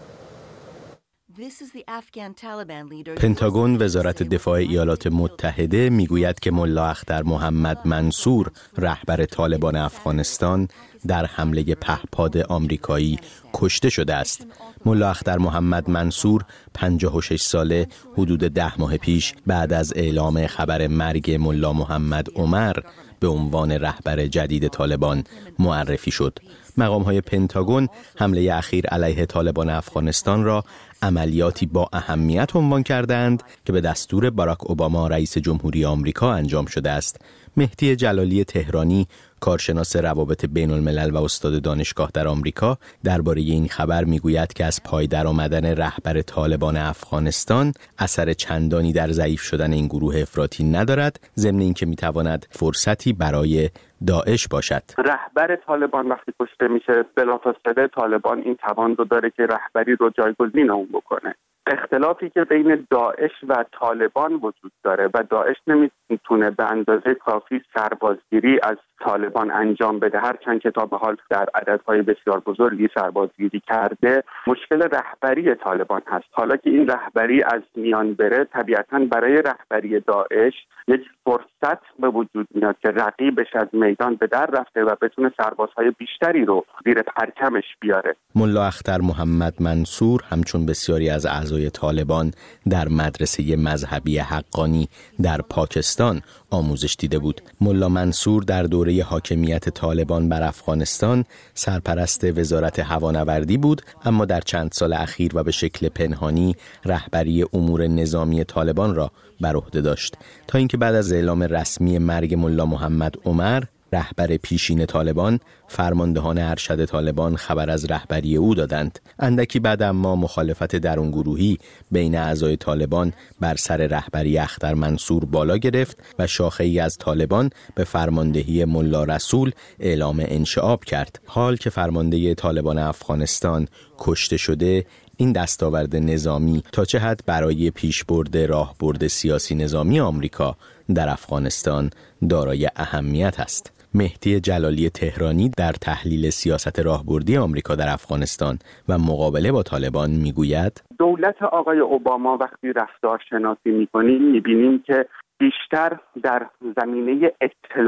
پنتاگون وزارت دفاع ایالات متحده میگوید که ملا اختر محمد منصور رهبر طالبان افغانستان در حمله پهپاد آمریکایی کشته شده است. ملا اختر محمد منصور پنجاه و شش ساله حدود ده ماه پیش بعد از اعلام خبر مرگ ملا محمد عمر به عنوان رهبر جدید طالبان معرفی شد. مقام‌های پنتاگون حمله اخیر علیه طالبان افغانستان را عملیاتی با اهمیت عنوان کردند که به دستور باراک اوباما رئیس جمهوری آمریکا انجام شده است. مهدی جلالی تهرانی، کارشناس روابط بین الملل و استاد دانشگاه در آمریکا، درباره این خبر میگوید که از پای درآمدن رهبر طالبان افغانستان اثر چندانی در ضعیف شدن این گروه افراطی ندارد، ضمن اینکه میتواند فرصتی برای داعش باشد. رهبر طالبان وقتی کشته میشه، بلافاصله طالبان این توان رو داره که رهبری رو جایگزین اون بکنه. اختلافی که بین داعش و طالبان وجود داره و داعش نمیتونه به اندازه کافی سربازگیری از طالبان انجام بده، هرچند که تا به حال در عددهای بسیار بزرگی سربازگیری کرده، مشکل رهبری طالبان هست. حالا که این رهبری از میان بره، طبیعتاً برای رهبری داعش یک فرصت به وجود میاد که رقیبش از میدان به در رفته و بتونه سربازهای بیشتری رو زیر پرچمش بیاره. ملا اختر محمد منصور همچون بسیاری از اعضای طالبان در مدرسه مذهبی حقانی در پاکستان آموزش دیده بود. ملا منصور در دوره حاکمیت طالبان بر افغانستان سرپرست وزارت هوانوردی بود، اما در چند سال اخیر و به شکل پنهانی رهبری امور نظامی طالبان را بر عهده داشت، تا اینکه بعد از اعلام رسمی مرگ ملا محمد عمر رهبر پیشین طالبان، فرماندهان ارشد طالبان خبر از رهبری او دادند. اندکی بعد اما مخالفت درونگروهی بین اعضای طالبان بر سر رهبری اختر منصور بالا گرفت و شاخه‌ای از طالبان به فرماندهی ملا رسول اعلام انشعاب کرد. حال که فرمانده طالبان افغانستان کشته شده، این دستاورد نظامی تا چه حد برای پیشبرد راهبرد سیاسی نظامی آمریکا در افغانستان دارای اهمیت است. مهدی جلالی تهرانی در تحلیل سیاست راهبردی آمریکا در افغانستان و مقابله با طالبان میگوید دولت آقای اوباما وقتی رفتار شناسی میکنیم میبینیم که بیشتر در زمینه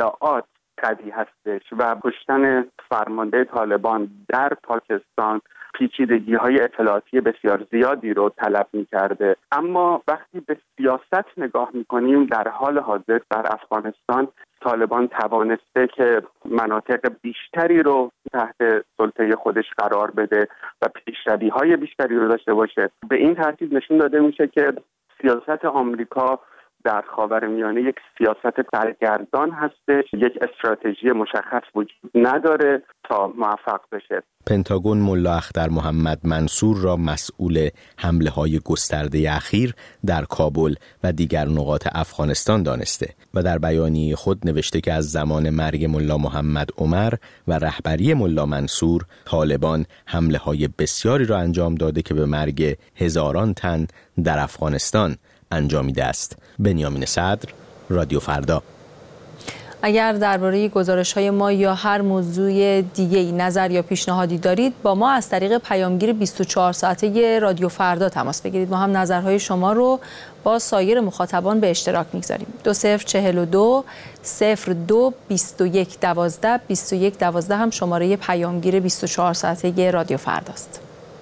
اطلاعات قوی هستش و کشتن فرمانده طالبان در پاکستان پیچیدگی های اطلاعاتی بسیار زیادی رو طلب می کرده. اما وقتی به سیاست نگاه می کنیم، در حال حاضر در افغانستان طالبان توانسته که مناطق بیشتری رو تحت سلطه خودش قرار بده و پیشروی های بیشتری رو داشته باشه. به این ترتیب نشون داده میشه که سیاست آمریکا در خاورمیانه یک سیاست سرگردان هستش، یک استراتژی مشخص وجود نداره تا موفق بشه. پنتاگون ملا اختر محمد منصور را مسئول حمله های گسترده اخیر در کابل و دیگر نقاط افغانستان دانسته و در بیانیه خود نوشته که از زمان مرگ ملا محمد عمر و رهبری ملا منصور، طالبان حمله های بسیاری را انجام داده که به مرگ هزاران تن در افغانستان انجامیده است. بنیامین صدر، رادیو فردا. اگر درباره گزارش‌های ما یا هر موضوع دیگه‌ای نظر یا پیشنهادی دارید، با ما از طریق پیامگیر بیست و چهار ساعته رادیو فردا تماس بگیرید. ما هم نظرهای شما رو با سایر مخاطبان به اشتراک می‌گذاریم. دو صفر چهل و دو صفر دو بیست و یک دوازده بیست و یک دوازده هم شماره پیامگیر بیست و چهار ساعته رادیو فرداست.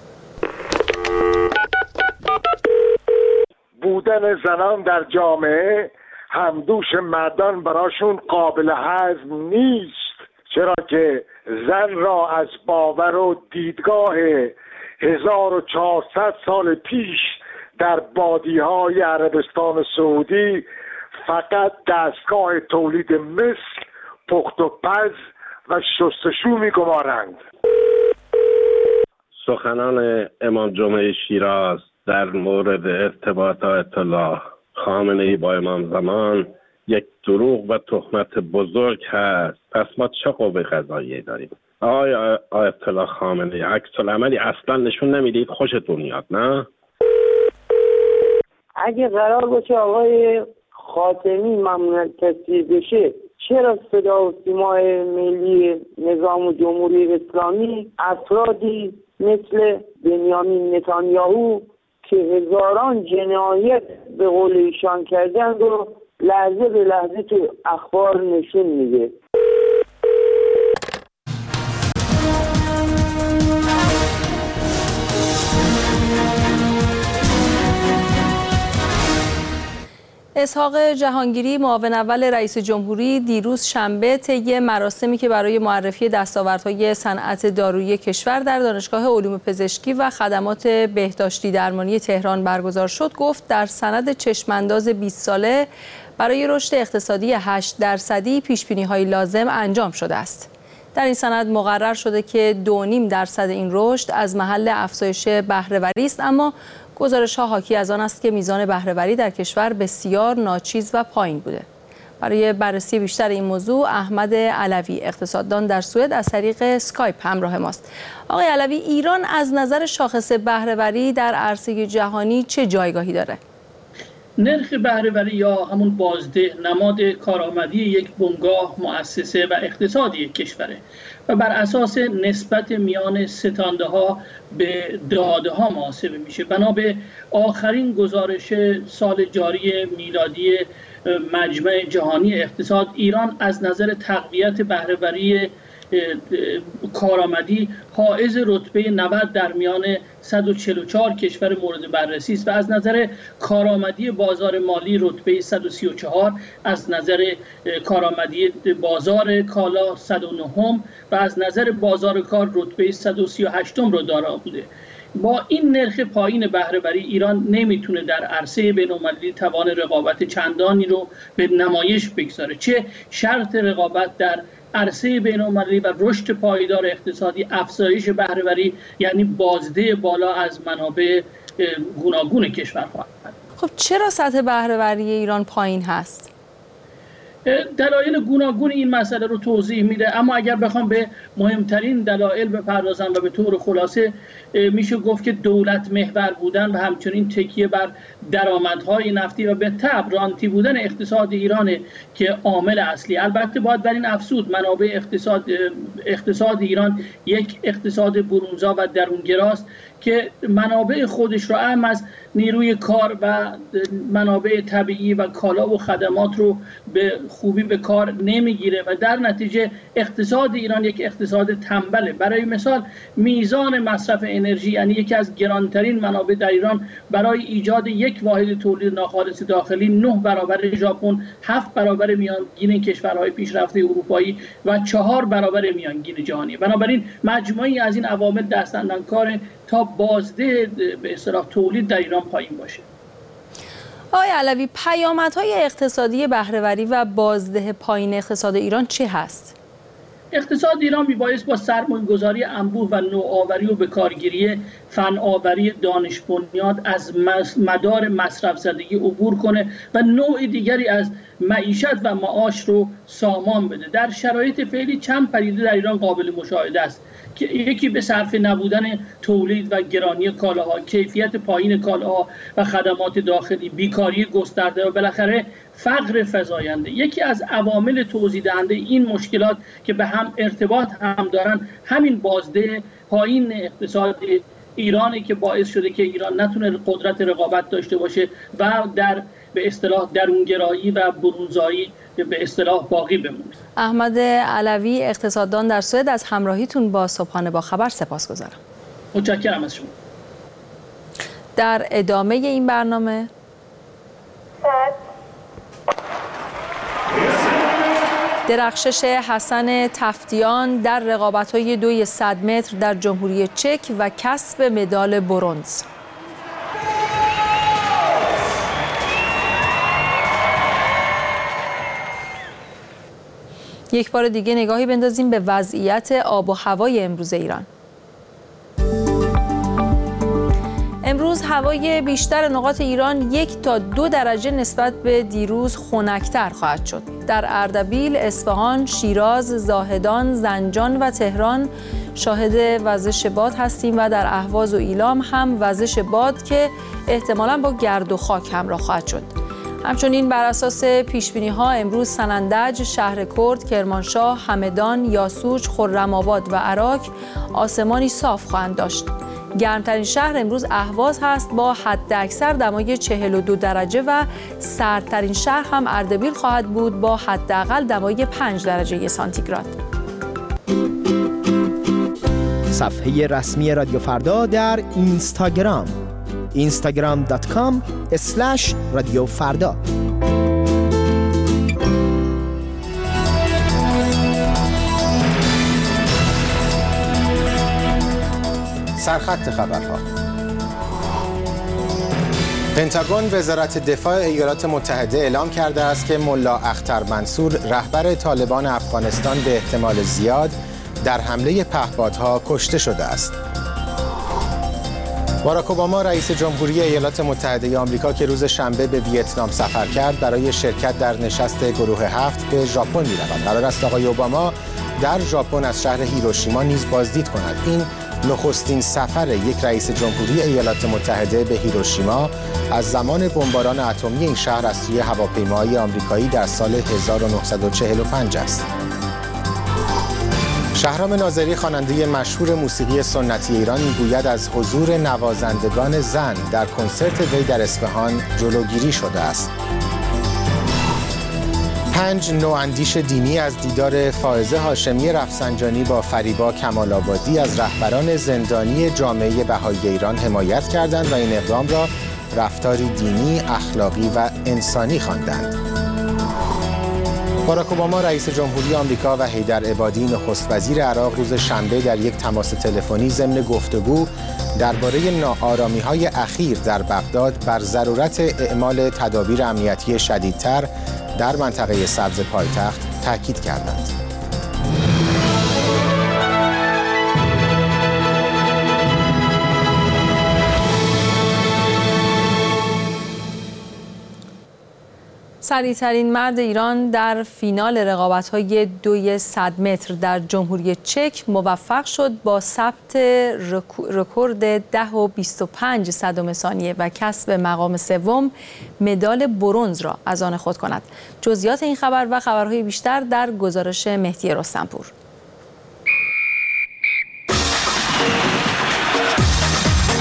بودن زنان در جامعه همدوش مردان براشون قابل هضم نیست، چرا که زن را از باور و دیدگاه هزار و چهارصد سال پیش در بادیهای عربستان سعودی فقط دستگاه تولید مثل، پخت و پز و شستشو می‌گمارند. سخنان امام جمعه شیراز در مورد ارتباط آیت الله خامنه‌ای با امام زمان یک دروغ و تهمت بزرگ هست. پس ما چه قوه قضاییه داریم؟ آقای آیت الله خامنه‌ای عکس العملی اصلا نشون نمیدید، خوشتون میاد نه؟ اگه قرار باشه آقای خاتمی مملکتی بشه، چرا صدا و سیمای ملی نظام جمهوری اسلامی افرادی مثل بنیامین نتانیاهو که هزاران جنایت به قول ایشان کردن رو لحظه به لحظه تو اخبار نشون میده؟ اسحاق جهانگیری معاون اول رئیس جمهوری دیروز شنبه طی مراسمی که برای معرفی دستاوردهای صنعت دارویی کشور در دانشگاه علوم پزشکی و خدمات بهداشتی درمانی تهران برگزار شد گفت در سند چشمانداز بیست ساله برای رشد اقتصادی هشت درصدی پیش‌بینی‌های لازم انجام شده است. در این سند مقرر شده که دو و نیم درصد این رشد از محل افزایش بهره‌وری است، اما گزارش‌ها حاکی از آن است که میزان بهره‌وری در کشور بسیار ناچیز و پایین بوده. برای بررسی بیشتر این موضوع احمد علوی اقتصاددان در سوئد از طریق اسکایپ همراه ماست. آقای علوی، ایران از نظر شاخص بهره‌وری در عرصه جهانی چه جایگاهی داره؟ نرخ بهره‌وری یا همون بازده نماد کارآمدی یک بنگاه، مؤسسه و اقتصادی کشوره و بر اساس نسبت میان ستانده ها به داده ها محاسبه میشه. بنا به آخرین گزارش سال جاری میلادی مجمع جهانی اقتصاد، ایران از نظر تقویت بهره‌وری کارآمدی حائز رتبه نود در میان صد و چهل و چهار کشور مورد بررسی است و از نظر کارآمدی بازار مالی رتبه صد و سی و چهار، از نظر کارآمدی بازار کالا صد و نه و از نظر بازار کار رتبه صد و سی و هشت را دارا بوده. با این نرخ پایین بهره‌وری ایران نمیتونه در عرصه بین‌المللی توان رقابت چندانی رو به نمایش بگذاره، چه شرط رقابت در عرصه بین‌المللی و رشد پایدار اقتصادی، افزایش بهره‌وری یعنی بازده بالا از منابع گوناگون کشور خواهد. خب چرا سطح بهره‌وری ایران پایین هست؟ دلایل گوناگون این مسئله رو توضیح میده، اما اگر بخوام به مهمترین دلایل بپردازم و به طور خلاصه میشه گفت که دولت محور بودن و همچنین تکیه بر درآمدهای نفتی و به تبع رانتی بودن اقتصاد ایرانه که عامل اصلی. البته باید بر این افزود منابع اقتصاد اقتصاد ایران یک اقتصاد برونزا و درونگراست که منابع خودش رو هم از نیروی کار و منابع طبیعی و کالا و خدمات رو به خوبی به کار نمیگیره و در نتیجه اقتصاد ایران یک اقتصاد تنبله. برای مثال میزان مصرف انرژی، یعنی یکی از گرانترین منابع در ایران، برای ایجاد یک واحد تولید ناخالص داخلی نه برابر ژاپن، هفت برابر میانگین کشورهای پیشرفته اروپایی و چهار برابر میانگین جهانی. بنابراین مجموعی از این عوامل دستاندرکار تا بازده به اصطلاح تولید در ایران پایین باشه. آقای علوی، پیامدهای اقتصادی بهره‌وری و بازده پایین اقتصاد ایران چه هست؟ اقتصاد ایران میبایست با سرمایه‌گذاری انبوه و نوآوری و بکارگیری فناوری دانش بنیاد از مدار مصرف زدگی عبور کنه و نوع دیگری از معیشت و معاش رو سامان بده. در شرایط فعلی چند پدیده در ایران قابل مشاهده است که یکی به صرف نبودن تولید و گرانی کالاها، کیفیت پایین کالاها و خدمات داخلی، بیکاری گسترده و بالاخره فقر فزاینده. یکی از عوامل توضیح دهنده این مشکلات که به هم ارتباط هم دارن همین بازده پایین اقتصاد ایرانی که باعث شده که ایران نتونه قدرت رقابت داشته باشه و در به اصطلاح درونگرایی و برونزایی به اصطلاح باقی بمونه. احمد علوی، اقتصاددان، در سوئد، از همراهیتون با صبحانه با خبر سپاسگزارم. متشکرم از شما. در ادامه این برنامه درخشش حسن تفتیان در رقابت‌های دوی صد متر در جمهوری چک و کسب مدال برنز. یک بار دیگه نگاهی بندازیم به وضعیت آب و هوای امروز ایران. امروز هوای بیشتر نقاط ایران یک تا دو درجه نسبت به دیروز خنک‌تر خواهد شد. در اردبیل، اصفهان، شیراز، زاهدان، زنجان و تهران شاهد وزش باد هستیم و در اهواز و ایلام هم وزش باد که احتمالاً با گرد و خاک همراه خواهد شد. همچنین بر اساس پیشبینی‌ها امروز سنندج، شهر کرد، کرمانشاه، همدان، یاسوج، خرم‌آباد و عراق آسمانی صاف خواهند داشت. گرمترین شهر امروز اهواز هست با حداکثر دمای چهل و دو درجه و سردترین شهر هم اردبیل خواهد بود با حداقل دمای پنج درجه سانتیگراد. صفحه رسمی رادیو فردا در اینستاگرام اینستاگرام دات کام اسلش رادیو فردا. سرخط خبرها. پنتاگون وزارت دفاع ایالات متحده اعلام کرده است که ملا اختر منصور رهبر طالبان افغانستان به احتمال زیاد در حمله پهپادها کشته شده است. باراک اوباما رئیس جمهوری ایالات متحده آمریکا که روز شنبه به ویتنام سفر کرد برای شرکت در نشست گروه هفت به ژاپن می‌رود. قرار است آقای اوباما در ژاپن از شهر هیروشیما نیز بازدید کند. این نخستین سفر یک رئیس جمهوری ایالات متحده به هیروشیما از زمان بمباران اتمی این شهر از سوی هواپیماهای آمریکایی در سال هزار و نهصد و چهل و پنج است. شهرام ناظری خواننده مشهور موسیقی سنتی ایران میگوید از حضور نوازندگان زن در کنسرت وی در اصفهان جلوگیری شده است. پنج نواندیش دینی از دیدار فائزه هاشمی رفسنجانی با فریبا کمال‌آبادی از رهبران زندانی جامعه بهایی ایران حمایت کردند و این اقدام را رفتاری دینی، اخلاقی و انسانی خواندند. باراک اوباما رئیس جمهوری آمریکا و حیدر عبادی نخست وزیر عراق روز شنبه در یک تماس تلفنی ضمن گفتگو درباره ناآرامی‌های اخیر در بغداد بر ضرورت اعمال تدابیر امنیتی شدیدتر در منطقه سبز پایتخت تاکید کردند. سریع‌ترین مرد ایران در فینال رقابت‌های دوی صد متر در جمهوری چک موفق شد با ثبت رکورد ده و بیست و پنج صدم ثانیه و کسب مقام سوم مدال برنز را از آن خود کند. جزئیات این خبر و خبرهای بیشتر در گزارش مهدی رستمپور.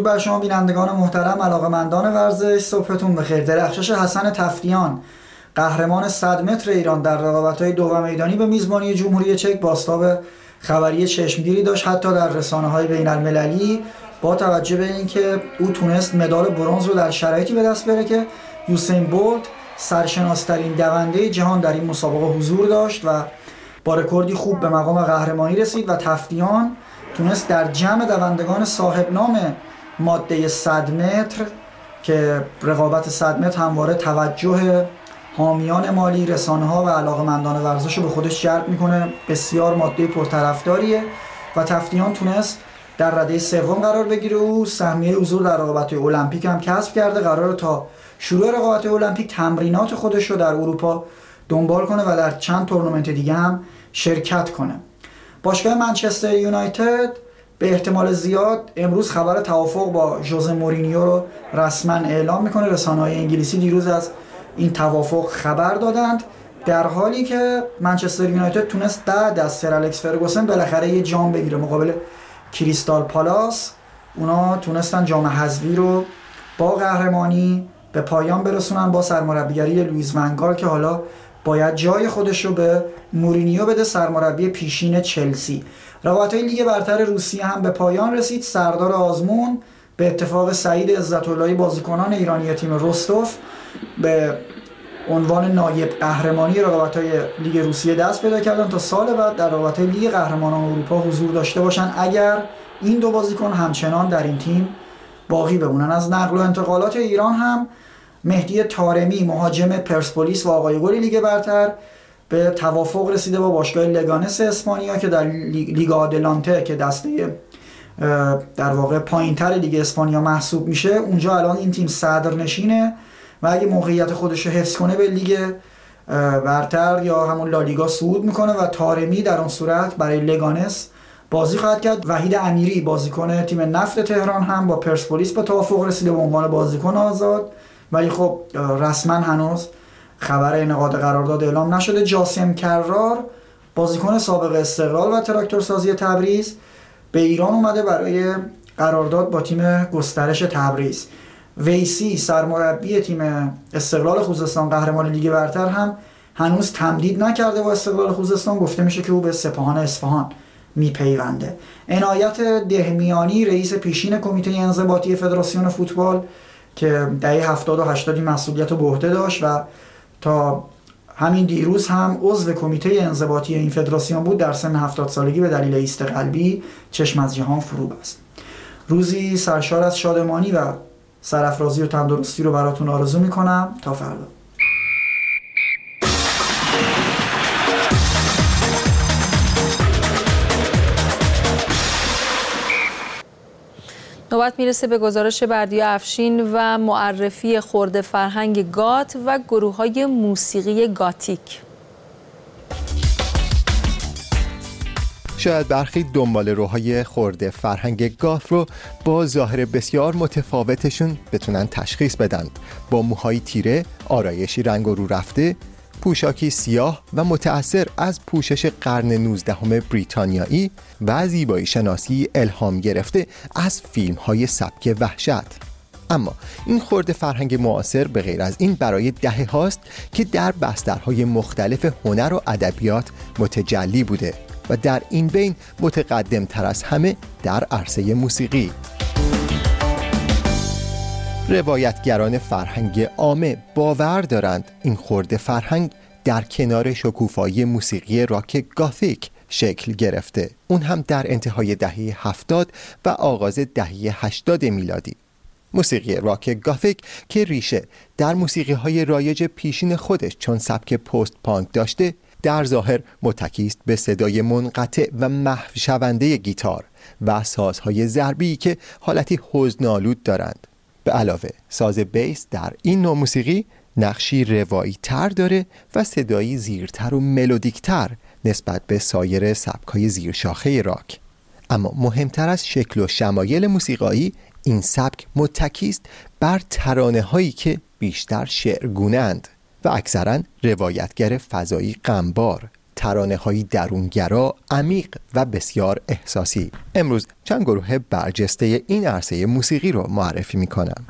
درود بر شما بینندگان محترم، علاقه‌مندان ورزش، صبحتون بخیر. درخشش حسن تفتیان قهرمان صد متر ایران در رقابت‌های دو میدانی به میزبانی جمهوری چک بازتاب خبری چشمگیری داشت، حتی در رسانه‌های بین‌المللی، با توجه به اینکه او تونست مدال برنز رو در شرایطی به دست بیاره که یوسین بولت سرشناس‌ترین دونده جهان در این مسابقه حضور داشت و با رکوردی خوب به مقام قهرمانی رسید و تفتیان تونست در جمع دوندگان صاحب نام ماده صد متر که رقابت صد متر همواره توجه حامیان مالی، رسانه‌ها و علاقه‌مندان ورزش رو به خودش جلب میکنه، بسیار ماده پرطرفداریه و تفتیان تونست در رده سوم قرار بگیره. او سهمیه حضور در رقابت‌های المپیک هم کسب کرده. قراره تا شروع رقابت‌های المپیک تمرینات خودش رو در اروپا دنبال کنه و در چند تورنمنت دیگه هم شرکت کنه. باشگاه منچستر یونایتد به احتمال زیاد امروز خبر توافق با ژوزه مورینیو رو رسما اعلام میکنه. رسانه‌های انگلیسی دیروز از این توافق خبر دادند، در حالی که منچستر یونایتد تونست بعد از سر الکس فرگوسن بالاخره یه جام بگیره مقابل کریستال پالاس. اونا تونستن جام حذفی رو با قهرمانی به پایان برسونن با سرمربیگری لوئیس ون گال که حالا باید جای خودش رو به مورینیو بده، سرمربی پیشین چلسی. رقابت‌های لیگ برتر روسیه هم به پایان رسید. سردار آزمون به اتفاق سعید عزت‌اللهی بازیکنان ایرانی تیم رستوف به عنوان نایب قهرمانی رقابت‌های لیگ روسیه دست پیدا کردن تا سال بعد در رقابت‌های لیگ قهرمانان اروپا حضور داشته باشن اگر این دو بازیکن همچنان در این تیم باقی بمونن. از نقل و انتقالات ایران هم مهدی طارمی مهاجم پرسپولیس و آقای گل لیگ برتر به توافق رسیده با باشگاه لگانس اسپانیا که در لیگ آدلانته که دسته در واقع پایین‌تر لیگ اسپانیا محسوب میشه، اونجا الان این تیم صدرنشینه و اگه موقعیت خودش رو حفظ کنه به لیگ برتر یا همون لالیگا صعود میکنه و طارمی در اون صورت برای لگانس بازی خواهد کرد. وحید امیری بازیکن تیم نفت تهران هم با پرسپولیس به توافق رسیده به عنوان بازیکن آزاد، ولی خب رسما هنوز خبر انعقاد قرارداد اعلام نشده. جاسم کرار بازیکن سابق استقلال و تراکتورسازی تبریز به ایران اومده برای قرارداد با تیم گسترش تبریز. ویسی سرمربی تیم استقلال خوزستان قهرمان لیگ برتر هم هنوز تمدید نکرده با استقلال خوزستان، گفته میشه که او به سپاهان اصفهان میپیونده. عنایت دهمیانی رئیس پیشین کمیته انضباطی فدراسیون فوتبال که دهه هفتاد و هشتاد مسئولیت رو به عهده داشت و تا همین دیروز هم عضو کمیته انضباطی این فدراسیون بود، در سن هفتاد سالگی به دلیل ایست قلبی چشم از جهان فرو بست. روزی سرشار از شادمانی و سرافرازی و تندرستی رو براتون آرزو میکنم. تا فردا. نوبت میرسه به گزارش بردیا افشین و معرفی خرده فرهنگ گات و گروه‌های موسیقی گاتیک. شاید برخی دنبال روهای خرده فرهنگ گات رو با ظاهر بسیار متفاوتشون بتونن تشخیص بدن، با موهای تیره، آرایشی رنگ و رو رفته، پوشاکی سیاه و متأثر از پوشش قرن نوزدهم بریتانیایی و زیبایی شناسی الهام گرفته از فیلم های سبک وحشت. اما این خرده فرهنگ معاصر به غیر از این برای دهه هاست که در بسترهای مختلف هنر و ادبیات متجلی بوده و در این بین متقدم تر از همه در عرصه موسیقی. روایتگران فرهنگ عامه باور دارند این خرده فرهنگ در کنار شکوفایی موسیقی راک گاتیک شکل گرفته، اون هم در انتهای دهه هفتاد و آغاز دهه هشتاد میلادی. موسیقی راک گاتیک که ریشه در موسیقی های رایج پیشین خودش چون سبک پست پانک داشته، در ظاهر متکی است به صدای منقطع و محو شونده گیتار و سازهای ضربی که حالتی حزن‌آلود دارند. به علاوه ساز بیس در این نوع موسیقی نقشی روایی تر داره و صدایی زیرتر و ملودیکتر نسبت به سایر سبک‌های زیرشاخه راک. اما مهمتر از شکل و شمایل موسیقایی، این سبک متکی است بر ترانه‌هایی که بیشتر شعرگونه‌اند و اکثراً روایتگر فضایی غمبار. ترانه‌های درونگرا، عمیق و بسیار احساسی. امروز چند گروه برجسته این عرصه موسیقی رو معرفی می‌کنم.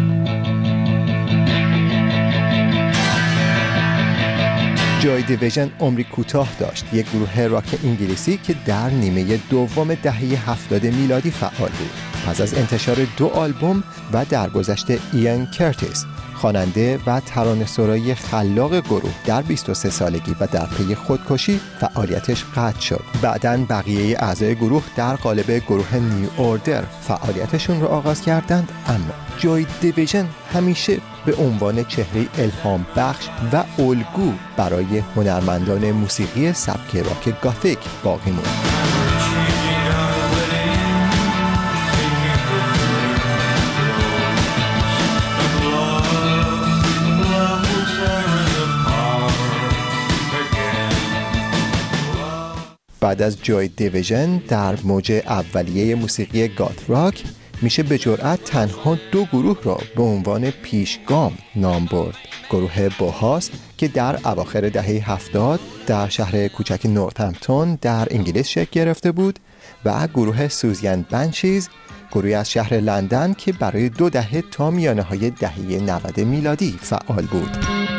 جوی دیویژن عمری کوتاه داشت، یک گروه راک انگلیسی که در نیمه دوم دهه هفتاد میلادی فعال بود. پس از انتشار دو آلبوم و درگذشت ایان کرتیس، خواننده و ترانه‌سرای خلاق گروه، در بیست و سه سالگی و در پی خودکشی فعالیتش قطع شد. بعداً بقیه اعضای گروه در قالب گروه نیو اوردر فعالیتشون رو آغاز کردند، اما جوی دیویژن همیشه به عنوان چهره الهام بخش و الگو برای هنرمندان موسیقی سبک راک گاتیک باقی موند. بعد از جوی دیویژن در موج اولیه موسیقی گات راک میشه به جرئت تنها دو گروه را به عنوان پیشگام نام برد. گروه بوهاس که در اواخر دهه هفتاد در شهر کوچک نورتهمپتون در انگلیس شکل گرفته بود و گروه سوزین بنچیز، گروهی از شهر لندن که برای دو دهه تا میانه های دهه نود میلادی فعال بود.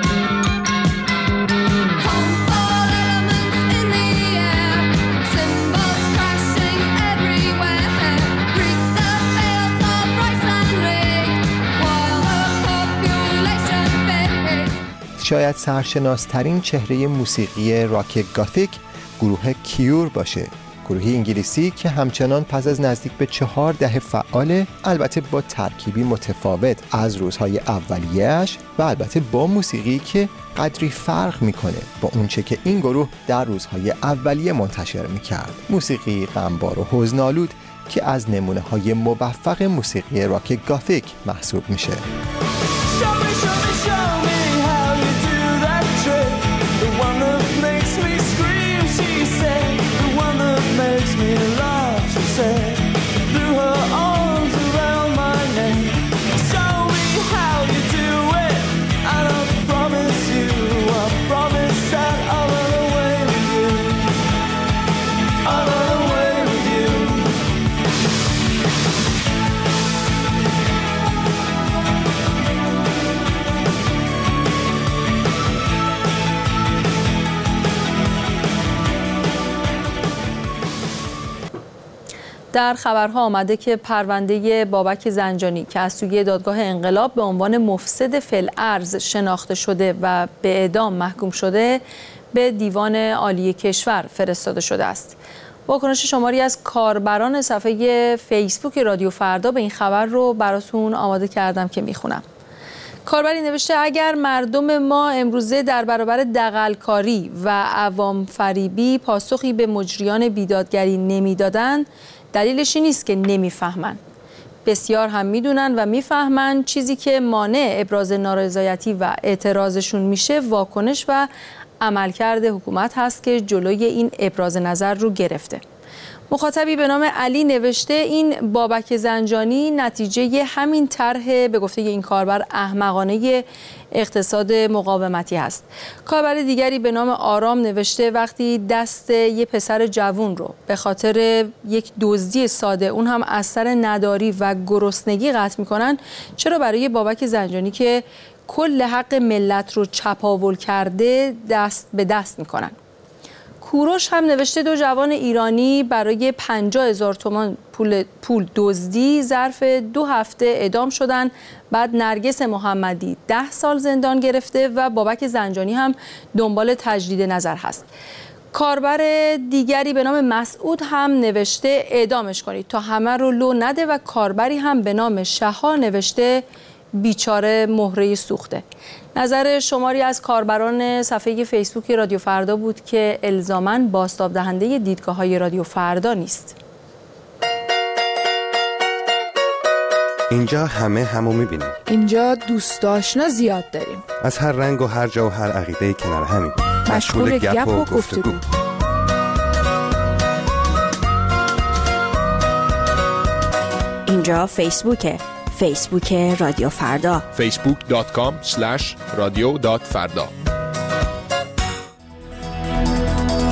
شاید سرشناسترین چهره موسیقی راک گاتیک گروه کیور باشه، گروهی انگلیسی که همچنان پس از نزدیک به چهار دهه فعاله، البته با ترکیبی متفاوت از روزهای اولیه‌اش و البته با موسیقی که قدری فرق میکنه با اونچه که این گروه در روزهای اولیه منتشر میکرد. موسیقی غمبار و حزن‌آلود که از نمونه‌های موفق موسیقی راک گاتیک محسوب میشه. در خبرها آمده که پرونده بابک زنجانی که از سوی دادگاه انقلاب به عنوان مفسد فی‌الارض شناخته شده و به اعدام محکوم شده به دیوان عالی کشور فرستاده شده است. واکنش شماری از کاربران صفحه فیسبوک رادیو فردا به این خبر رو براتون آماده کردم که میخونم. کاربری نوشته اگر مردم ما امروزه در برابر دغل‌کاری و عوام فریبی پاسخی به مجریان بیدادگری نمیدادند، دلیلش این نیست که نمیفهمن. بسیار هم میدونن و میفهمن. چیزی که مانع ابراز نارضایتی و اعتراضشون میشه واکنش و عملکرد حکومت هست که جلوی این ابراز نظر رو گرفته. مخاطبی به نام علی نوشته این بابک زنجانی نتیجه همین طرح به گفته این کاربر احمقانه اقتصاد مقاومتی است. کاربر دیگری به نام آرام نوشته وقتی دست یه پسر جوون رو به خاطر یک دزدی ساده، اون هم از سر نداری و گرسنگی قطع میکنن، چرا برای بابک زنجانی که کل حق ملت رو چپاول کرده دست به دست میکنن؟ کوروش هم نوشته دو جوان ایرانی برای پنجاه هزار تومان پول پول دزدی ظرف دو هفته اعدام شدن. بعد نرگس محمدی ده سال زندان گرفته و بابک زنجانی هم دنبال تجدید نظر هست. کاربر دیگری به نام مسعود هم نوشته اعدامش کنید تا همه رو لو نده و کاربری هم به نام شها نوشته بیچاره مهره سوخته. نظر شماری از کاربران صفحه فیسبوک رادیو فردا بود که الزاماً بازتاب دهنده دیدگاه‌های رادیو فردا نیست. اینجا همه همو می‌بینیم. اینجا دوست آشنا زیاد داریم. از هر رنگ و هر جا و هر عقیده‌ای کنار همیم. مشغول گپ و گفتگو. اینجا فیسبوکه. فیسبوک رادیو فردا. فیسبوک دات کام اسلش رادیو دات فردا.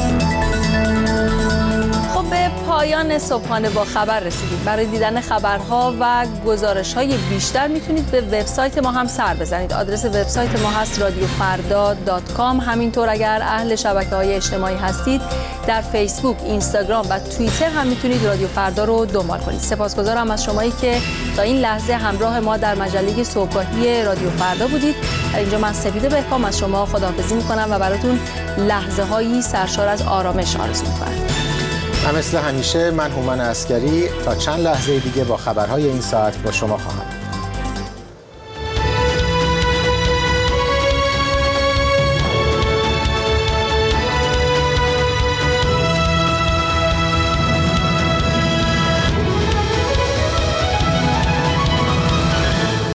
پایان صبحانه با خبر رسیدیم. برای دیدن خبرها و گزارش‌های بیشتر میتونید به وبسایت ما هم سر بزنید. آدرس وبسایت ما هست رادیو فردا دات کام. همینطور اگر اهل شبکه‌های اجتماعی هستید در فیسبوک، اینستاگرام و توییتر هم میتونید رادیو فردا رو دنبال کنید. سپاسگزارم از شمایی که تا این لحظه همراه ما در مجله صبحگاهی رادیو فردا بودید. در اینجا من سپیده بهکام از شما خداحافظی می‌کنم و براتون لحظه‌هایی سرشار از آرامش آرزو می‌کنم. و مثل همیشه من هومن عسکری تا چند لحظه دیگه با خبرهای این ساعت با شما خواهم